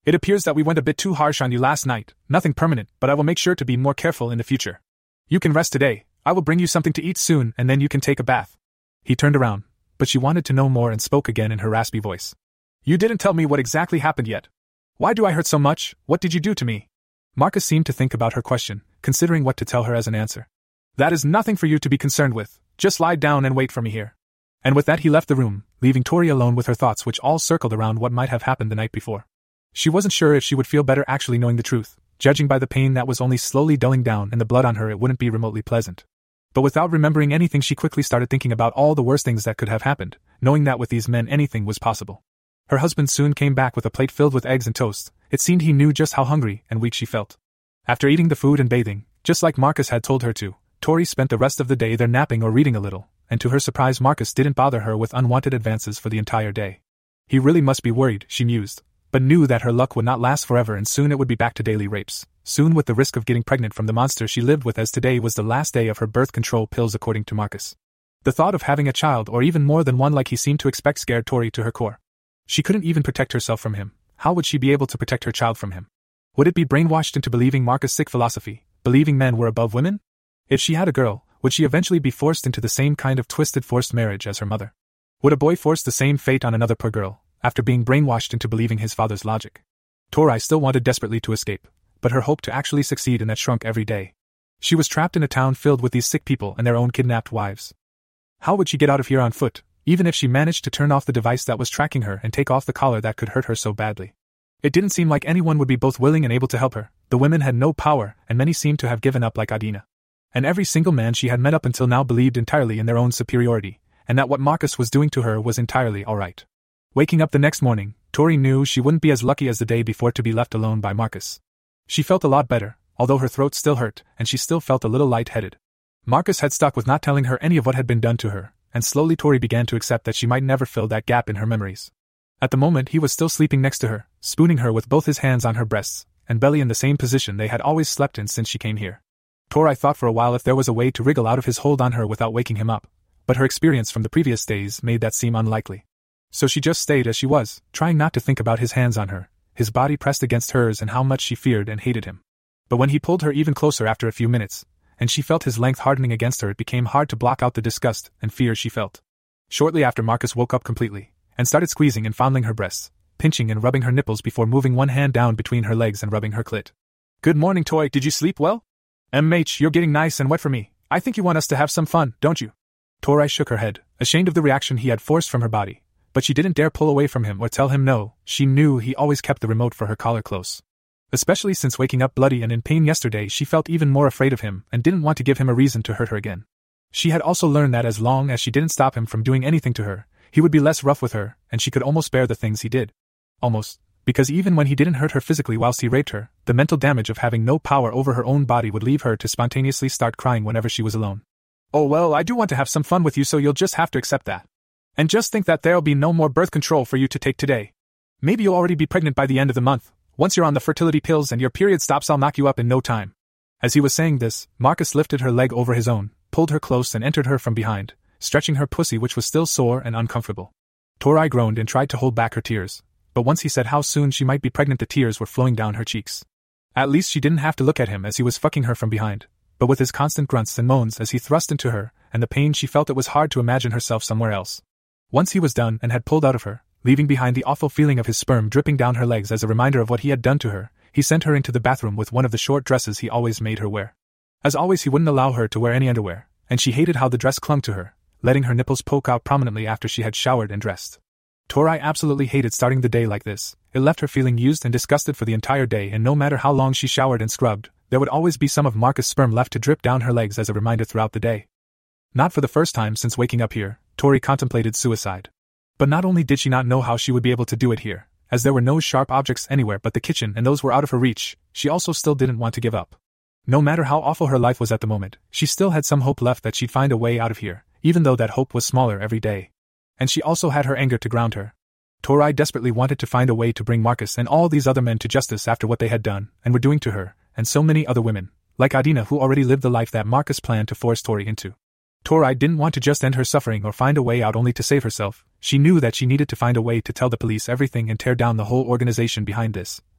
It appears that we went a bit too harsh on you last night, nothing permanent, but I will make sure to be more careful in the future. You can rest today, I will bring you something to eat soon and then you can take a bath. He turned around, but she wanted to know more and spoke again in her raspy voice. You didn't tell me what exactly happened yet. Why do I hurt so much? What did you do to me? Marcus seemed to think about her question, considering what to tell her as an answer. That is nothing for you to be concerned with, just lie down and wait for me here. And with that he left the room, leaving Tori alone with her thoughts which all circled around what might have happened the night before. She wasn't sure if she would feel better actually knowing the truth. Judging by the pain that was only slowly dulling down and the blood on her, it wouldn't be remotely pleasant. But without remembering anything, she quickly started thinking about all the worst things that could have happened, knowing that with these men anything was possible. Her husband soon came back with a plate filled with eggs and toast. It seemed he knew just how hungry and weak she felt. After eating the food and bathing, just like Marcus had told her to, Tori spent the rest of the day there napping or reading a little, and to her surprise Marcus didn't bother her with unwanted advances for the entire day. He really must be worried, she mused, but knew that her luck would not last forever and soon it would be back to daily rapes, soon with the risk of getting pregnant from the monster she lived with, as today was the last day of her birth control pills according to Marcus. The thought of having a child or even more than one like he seemed to expect scared Tori to her core. She couldn't even protect herself from him. How would she be able to protect her child from him? Would it be brainwashed into believing Marcus' sick philosophy, believing men were above women? If she had a girl, would she eventually be forced into the same kind of twisted forced marriage as her mother? Would a boy force the same fate on another poor girl, after being brainwashed into believing his father's logic? Tori still wanted desperately to escape, but her hope to actually succeed in that shrunk every day. She was trapped in a town filled with these sick people and their own kidnapped wives. How would she get out of here on foot, even if she managed to turn off the device that was tracking her and take off the collar that could hurt her so badly? It didn't seem like anyone would be both willing and able to help her. The women had no power, and many seemed to have given up like Adina. And every single man she had met up until now believed entirely in their own superiority, and that what Marcus was doing to her was entirely alright. Waking up the next morning, Tori knew she wouldn't be as lucky as the day before to be left alone by Marcus. She felt a lot better, although her throat still hurt, and she still felt a little light-headed. Marcus had stuck with not telling her any of what had been done to her, and slowly Tori began to accept that she might never fill that gap in her memories. At the moment he was still sleeping next to her, spooning her with both his hands on her breasts, and belly in the same position they had always slept in since she came here. Tori thought for a while if there was a way to wriggle out of his hold on her without waking him up, but her experience from the previous days made that seem unlikely. So she just stayed as she was, trying not to think about his hands on her, his body pressed against hers and how much she feared and hated him. But when he pulled her even closer after a few minutes, and she felt his length hardening against her, it became hard to block out the disgust and fear she felt. Shortly after, Marcus woke up completely, and started squeezing and fondling her breasts, pinching and rubbing her nipples before moving one hand down between her legs and rubbing her clit. Good morning, Tori, did you sleep well? M H, you're getting nice and wet for me. I think you want us to have some fun, don't you? Tori shook her head, ashamed of the reaction he had forced from her body, but she didn't dare pull away from him or tell him no. She knew he always kept the remote for her collar close. Especially since waking up bloody and in pain yesterday, she felt even more afraid of him and didn't want to give him a reason to hurt her again. She had also learned that as long as she didn't stop him from doing anything to her, he would be less rough with her, and she could almost bear the things he did. Almost. Because even when he didn't hurt her physically whilst he raped her, the mental damage of having no power over her own body would leave her to spontaneously start crying whenever she was alone. Oh well, I do want to have some fun with you, so you'll just have to accept that. And just think that there'll be no more birth control for you to take today. Maybe you'll already be pregnant by the end of the month. Once you're on the fertility pills and your period stops, I'll knock you up in no time. As he was saying this, Marcus lifted her leg over his own, pulled her close and entered her from behind, stretching her pussy, which was still sore and uncomfortable. Tori groaned and tried to hold back her tears, but once he said how soon she might be pregnant, the tears were flowing down her cheeks. At least she didn't have to look at him as he was fucking her from behind, but with his constant grunts and moans as he thrust into her, and the pain she felt, it was hard to imagine herself somewhere else. Once he was done and had pulled out of her, leaving behind the awful feeling of his sperm dripping down her legs as a reminder of what he had done to her, he sent her into the bathroom with one of the short dresses he always made her wear. As always, he wouldn't allow her to wear any underwear, and she hated how the dress clung to her, letting her nipples poke out prominently after she had showered and dressed. Tori absolutely hated starting the day like this. It left her feeling used and disgusted for the entire day, and no matter how long she showered and scrubbed, there would always be some of Marcus' sperm left to drip down her legs as a reminder throughout the day. Not for the first time since waking up here, Tori contemplated suicide. But not only did she not know how she would be able to do it here, as there were no sharp objects anywhere but the kitchen and those were out of her reach, she also still didn't want to give up. No matter how awful her life was at the moment, she still had some hope left that she'd find a way out of here, even though that hope was smaller every day. And she also had her anger to ground her. Tori desperately wanted to find a way to bring Marcus and all these other men to justice after what they had done and were doing to her, and so many other women, like Adina, who already lived the life that Marcus planned to force Tori into. Tori didn't want to just end her suffering or find a way out only to save herself. She knew that she needed to find a way to tell the police everything and tear down the whole organization behind this,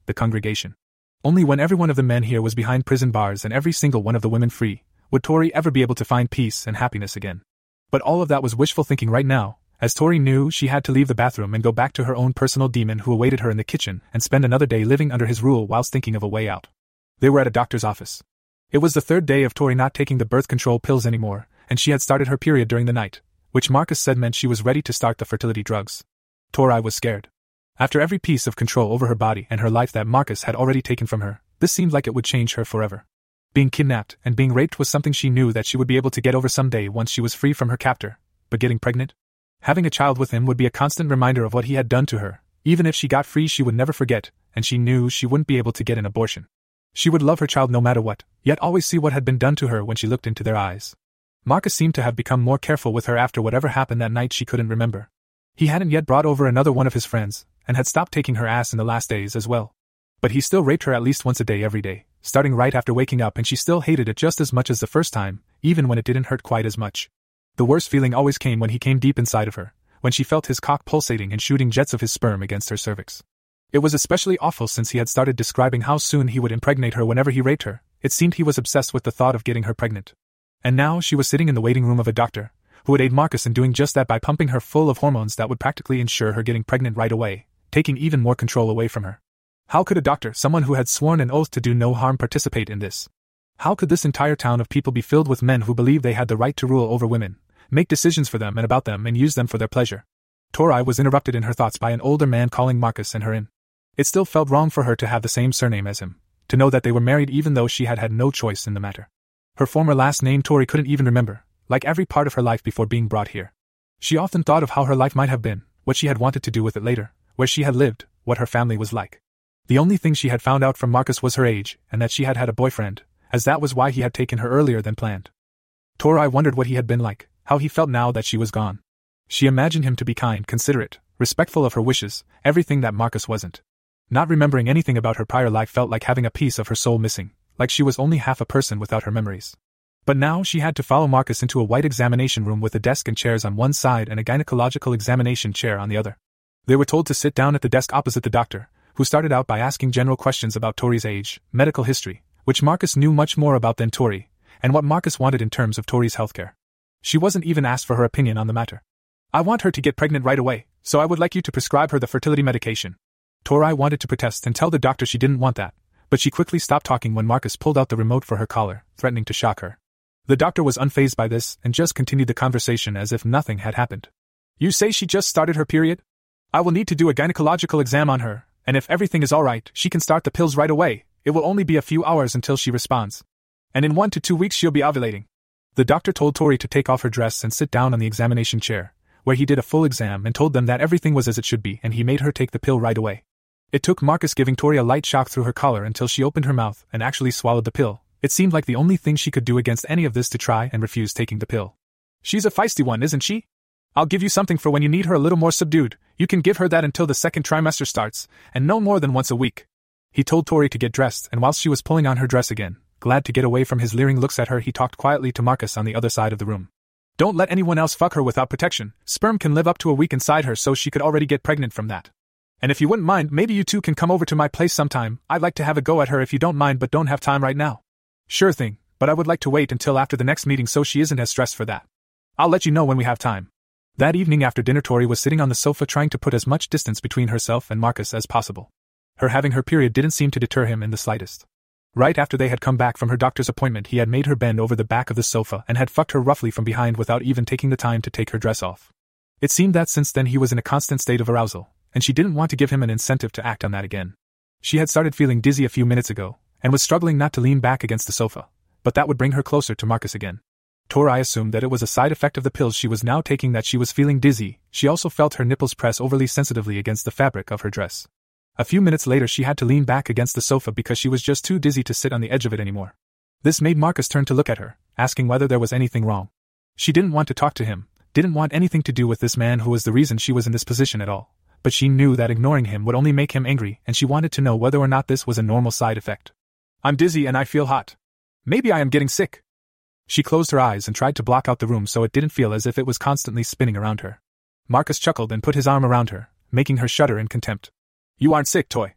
the congregation. Only when every one of the men here was behind prison bars and every single one of the women free, would Tori ever be able to find peace and happiness again. But all of that was wishful thinking right now, as Tori knew she had to leave the bathroom and go back to her own personal demon who awaited her in the kitchen and spend another day living under his rule whilst thinking of a way out. They were at a doctor's office. It was the third day of Tori not taking the birth control pills anymore, and she had started her period during the night, which Marcus said meant she was ready to start the fertility drugs. Tori was scared. After every piece of control over her body and her life that Marcus had already taken from her, this seemed like it would change her forever. Being kidnapped and being raped was something she knew that she would be able to get over someday once she was free from her captor, but getting pregnant? Having a child with him would be a constant reminder of what he had done to her. Even if she got free, she would never forget, and she knew she wouldn't be able to get an abortion. She would love her child no matter what, yet always see what had been done to her when she looked into their eyes. Marcus seemed to have become more careful with her after whatever happened that night she couldn't remember. He hadn't yet brought over another one of his friends, and had stopped taking her ass in the last days as well. But he still raped her at least once a day every day, starting right after waking up, and she still hated it just as much as the first time, even when it didn't hurt quite as much. The worst feeling always came when he came deep inside of her, when she felt his cock pulsating and shooting jets of his sperm against her cervix. It was especially awful since he had started describing how soon he would impregnate her whenever he raped her. It seemed he was obsessed with the thought of getting her pregnant. And now she was sitting in the waiting room of a doctor, who would aid Marcus in doing just that by pumping her full of hormones that would practically ensure her getting pregnant right away, taking even more control away from her. How could a doctor, someone who had sworn an oath to do no harm, participate in this? How could this entire town of people be filled with men who believed they had the right to rule over women, make decisions for them and about them and use them for their pleasure? Tori was interrupted in her thoughts by an older man calling Marcus and her in. It still felt wrong for her to have the same surname as him, to know that they were married even though she had had no choice in the matter. Her former last name Tori couldn't even remember, like every part of her life before being brought here. She often thought of how her life might have been, what she had wanted to do with it later, where she had lived, what her family was like. The only thing she had found out from Marcus was her age, and that she had had a boyfriend, as that was why he had taken her earlier than planned. Tori wondered what he had been like, how he felt now that she was gone. She imagined him to be kind, considerate, respectful of her wishes, everything that Marcus wasn't. Not remembering anything about her prior life felt like having a piece of her soul missing, like she was only half a person without her memories. But now she had to follow Marcus into a white examination room with a desk and chairs on one side and a gynecological examination chair on the other. They were told to sit down at the desk opposite the doctor, who started out by asking general questions about Tori's age, medical history, which Marcus knew much more about than Tori, and what Marcus wanted in terms of Tori's healthcare. She wasn't even asked for her opinion on the matter. "I want her to get pregnant right away, so I would like you to prescribe her the fertility medication." Tori wanted to protest and tell the doctor she didn't want that, but she quickly stopped talking when Marcus pulled out the remote for her collar, threatening to shock her. The doctor was unfazed by this and just continued the conversation as if nothing had happened. "You say she just started her period? I will need to do a gynecological exam on her, and if everything is alright, she can start the pills right away. It will only be a few hours until she responds. And in one to two weeks she'll be ovulating." The doctor told Tori to take off her dress and sit down on the examination chair, where he did a full exam and told them that everything was as it should be, and he made her take the pill right away. It took Marcus giving Tori a light shock through her collar until she opened her mouth and actually swallowed the pill. It seemed like the only thing she could do against any of this to try and refuse taking the pill. "She's a feisty one, isn't she? I'll give you something for when you need her a little more subdued. You can give her that until the second trimester starts, and no more than once a week." He told Tori to get dressed, and whilst she was pulling on her dress again, glad to get away from his leering looks at her, he talked quietly to Marcus on the other side of the room. "Don't let anyone else fuck her without protection. Sperm can live up to a week inside her, so she could already get pregnant from that. And if you wouldn't mind, maybe you two can come over to my place sometime. I'd like to have a go at her if you don't mind, but don't have time right now." "Sure thing, but I would like to wait until after the next meeting so she isn't as stressed for that. I'll let you know when we have time." That evening after dinner, Tori was sitting on the sofa trying to put as much distance between herself and Marcus as possible. Her having her period didn't seem to deter him in the slightest. Right after they had come back from her doctor's appointment, he had made her bend over the back of the sofa and had fucked her roughly from behind without even taking the time to take her dress off. It seemed that since then he was in a constant state of arousal, and she didn't want to give him an incentive to act on that again. She had started feeling dizzy a few minutes ago, and was struggling not to lean back against the sofa, but that would bring her closer to Marcus again. Tori assumed that it was a side effect of the pills she was now taking that she was feeling dizzy. She also felt her nipples press overly sensitively against the fabric of her dress. A few minutes later she had to lean back against the sofa because she was just too dizzy to sit on the edge of it anymore. This made Marcus turn to look at her, asking whether there was anything wrong. She didn't want to talk to him, didn't want anything to do with this man who was the reason she was in this position at all, but she knew that ignoring him would only make him angry, and she wanted to know whether or not this was a normal side effect. "I'm dizzy and I feel hot. Maybe I am getting sick." She closed her eyes and tried to block out the room so it didn't feel as if it was constantly spinning around her. Marcus chuckled and put his arm around her, making her shudder in contempt. "You aren't sick, Toy.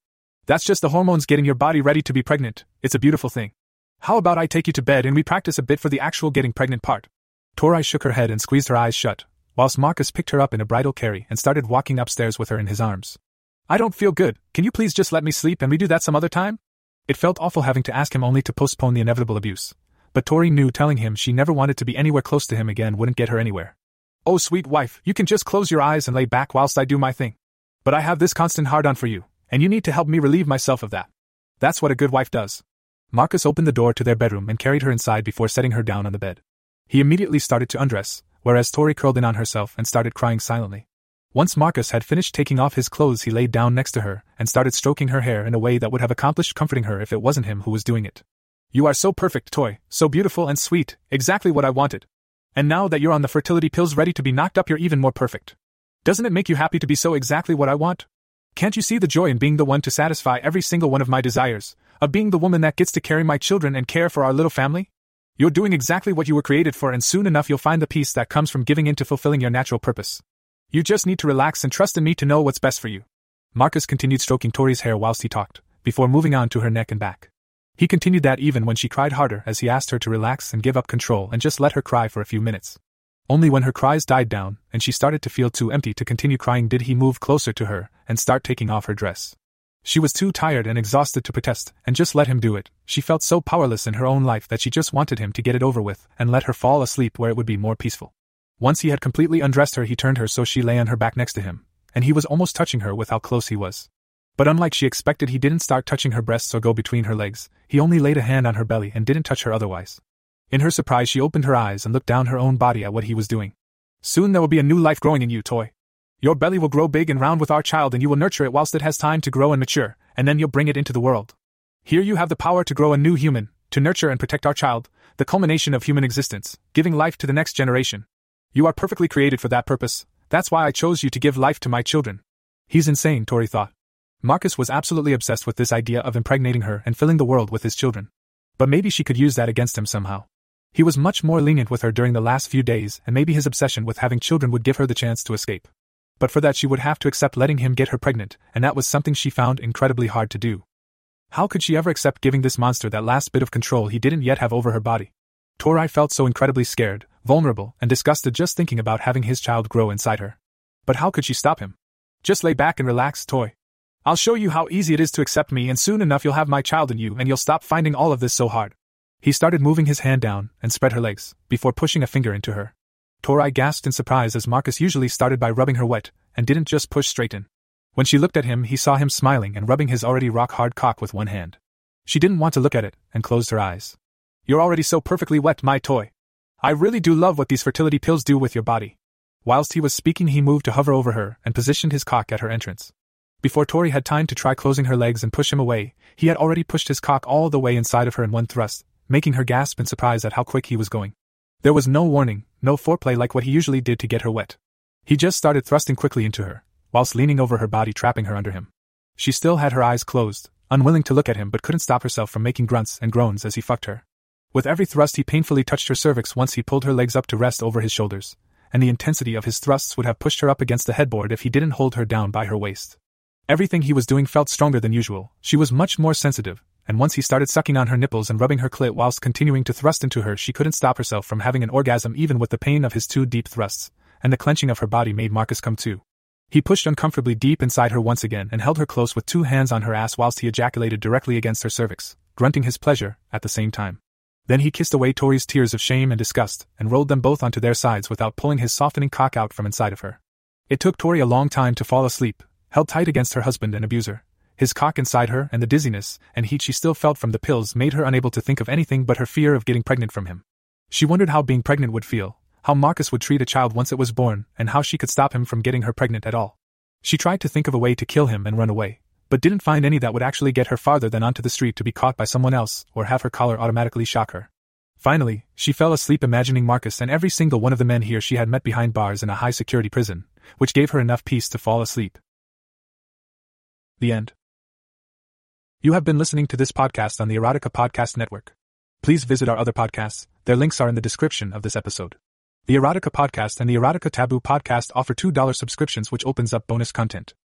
That's just the hormones getting your body ready to be pregnant. It's a beautiful thing. How about I take you to bed and we practice a bit for the actual getting pregnant part? Tori shook her head and squeezed her eyes shut, whilst Marcus picked her up in a bridal carry and started walking upstairs with her in his arms. I don't feel good. Can you please just let me sleep and we do that some other time? It felt awful having to ask him only to postpone the inevitable abuse. But Tori knew telling him she never wanted to be anywhere close to him again wouldn't get her anywhere. Oh, sweet wife, you can just close your eyes and lay back whilst I do my thing. But I have this constant hard-on for you, and you need to help me relieve myself of that. That's what a good wife does. Marcus opened the door to their bedroom and carried her inside before setting her down on the bed. He immediately started to undress, whereas Tori curled in on herself and started crying silently. Once Marcus had finished taking off his clothes, he laid down next to her and started stroking her hair in a way that would have accomplished comforting her if it wasn't him who was doing it. You are so perfect, Toy, so beautiful and sweet, exactly what I wanted. And now that you're on the fertility pills ready to be knocked up, you're even more perfect. Doesn't it make you happy to be so exactly what I want? Can't you see the joy in being the one to satisfy every single one of my desires, of being the woman that gets to carry my children and care for our little family? You're doing exactly what you were created for, and soon enough you'll find the peace that comes from giving in to fulfilling your natural purpose. You just need to relax and trust in me to know what's best for you. Marcus continued stroking Tori's hair whilst he talked, before moving on to her neck and back. He continued that even when she cried harder as he asked her to relax and give up control and just let her cry for a few minutes. Only when her cries died down and she started to feel too empty to continue crying did he move closer to her and start taking off her dress. She was too tired and exhausted to protest and just let him do it. She felt so powerless in her own life that she just wanted him to get it over with and let her fall asleep where it would be more peaceful. Once he had completely undressed her, he turned her so she lay on her back next to him, and he was almost touching her with how close he was. But unlike she expected, he didn't start touching her breasts or go between her legs. He only laid a hand on her belly and didn't touch her otherwise. In her surprise, she opened her eyes and looked down her own body at what he was doing. Soon there will be a new life growing in you, Toy. Your belly will grow big and round with our child, and you will nurture it whilst it has time to grow and mature, and then you'll bring it into the world. Here you have the power to grow a new human, to nurture and protect our child, the culmination of human existence, giving life to the next generation. You are perfectly created for that purpose. That's why I chose you to give life to my children. He's insane, Tori thought. Marcus was absolutely obsessed with this idea of impregnating her and filling the world with his children. But maybe she could use that against him somehow. He was much more lenient with her during the last few days, and maybe his obsession with having children would give her the chance to escape. But for that she would have to accept letting him get her pregnant, and that was something she found incredibly hard to do. How could she ever accept giving this monster that last bit of control he didn't yet have over her body? Tori felt so incredibly scared, vulnerable, and disgusted just thinking about having his child grow inside her. But how could she stop him? Just lay back and relax, Toy. I'll show you how easy it is to accept me, and soon enough you'll have my child in you and you'll stop finding all of this so hard. He started moving his hand down and spread her legs, before pushing a finger into her. Tori gasped in surprise as Marcus usually started by rubbing her wet, and didn't just push straight in. When she looked at him, he saw him smiling and rubbing his already rock-hard cock with one hand. She didn't want to look at it, and closed her eyes. You're already so perfectly wet, my Toy. I really do love what these fertility pills do with your body. Whilst he was speaking, he moved to hover over her and positioned his cock at her entrance. Before Tori had time to try closing her legs and push him away, he had already pushed his cock all the way inside of her in one thrust, making her gasp in surprise at how quick he was going. There was no warning, no foreplay like what he usually did to get her wet. He just started thrusting quickly into her, whilst leaning over her body, trapping her under him. She still had her eyes closed, unwilling to look at him, but couldn't stop herself from making grunts and groans as he fucked her. With every thrust he painfully touched her cervix once he pulled her legs up to rest over his shoulders, and the intensity of his thrusts would have pushed her up against the headboard if he didn't hold her down by her waist. Everything he was doing felt stronger than usual. She was much more sensitive, and once he started sucking on her nipples and rubbing her clit whilst continuing to thrust into her, she couldn't stop herself from having an orgasm even with the pain of his two deep thrusts, and the clenching of her body made Marcus come too. He pushed uncomfortably deep inside her once again and held her close with two hands on her ass whilst he ejaculated directly against her cervix, grunting his pleasure at the same time. Then he kissed away Tori's tears of shame and disgust, and rolled them both onto their sides without pulling his softening cock out from inside of her. It took Tori a long time to fall asleep, held tight against her husband and abuser. His cock inside her and the dizziness and heat she still felt from the pills made her unable to think of anything but her fear of getting pregnant from him. She wondered how being pregnant would feel, how Marcus would treat a child once it was born, and how she could stop him from getting her pregnant at all. She tried to think of a way to kill him and run away, but didn't find any that would actually get her farther than onto the street to be caught by someone else or have her collar automatically shock her. Finally, she fell asleep imagining Marcus and every single one of the men here she had met behind bars in a high-security prison, which gave her enough peace to fall asleep. The end. You have been listening to this podcast on the Erotica Podcast Network. Please visit our other podcasts. Their links are in the description of this episode. The Erotica Podcast and the Erotica Taboo Podcast offer two dollars subscriptions, which opens up bonus content.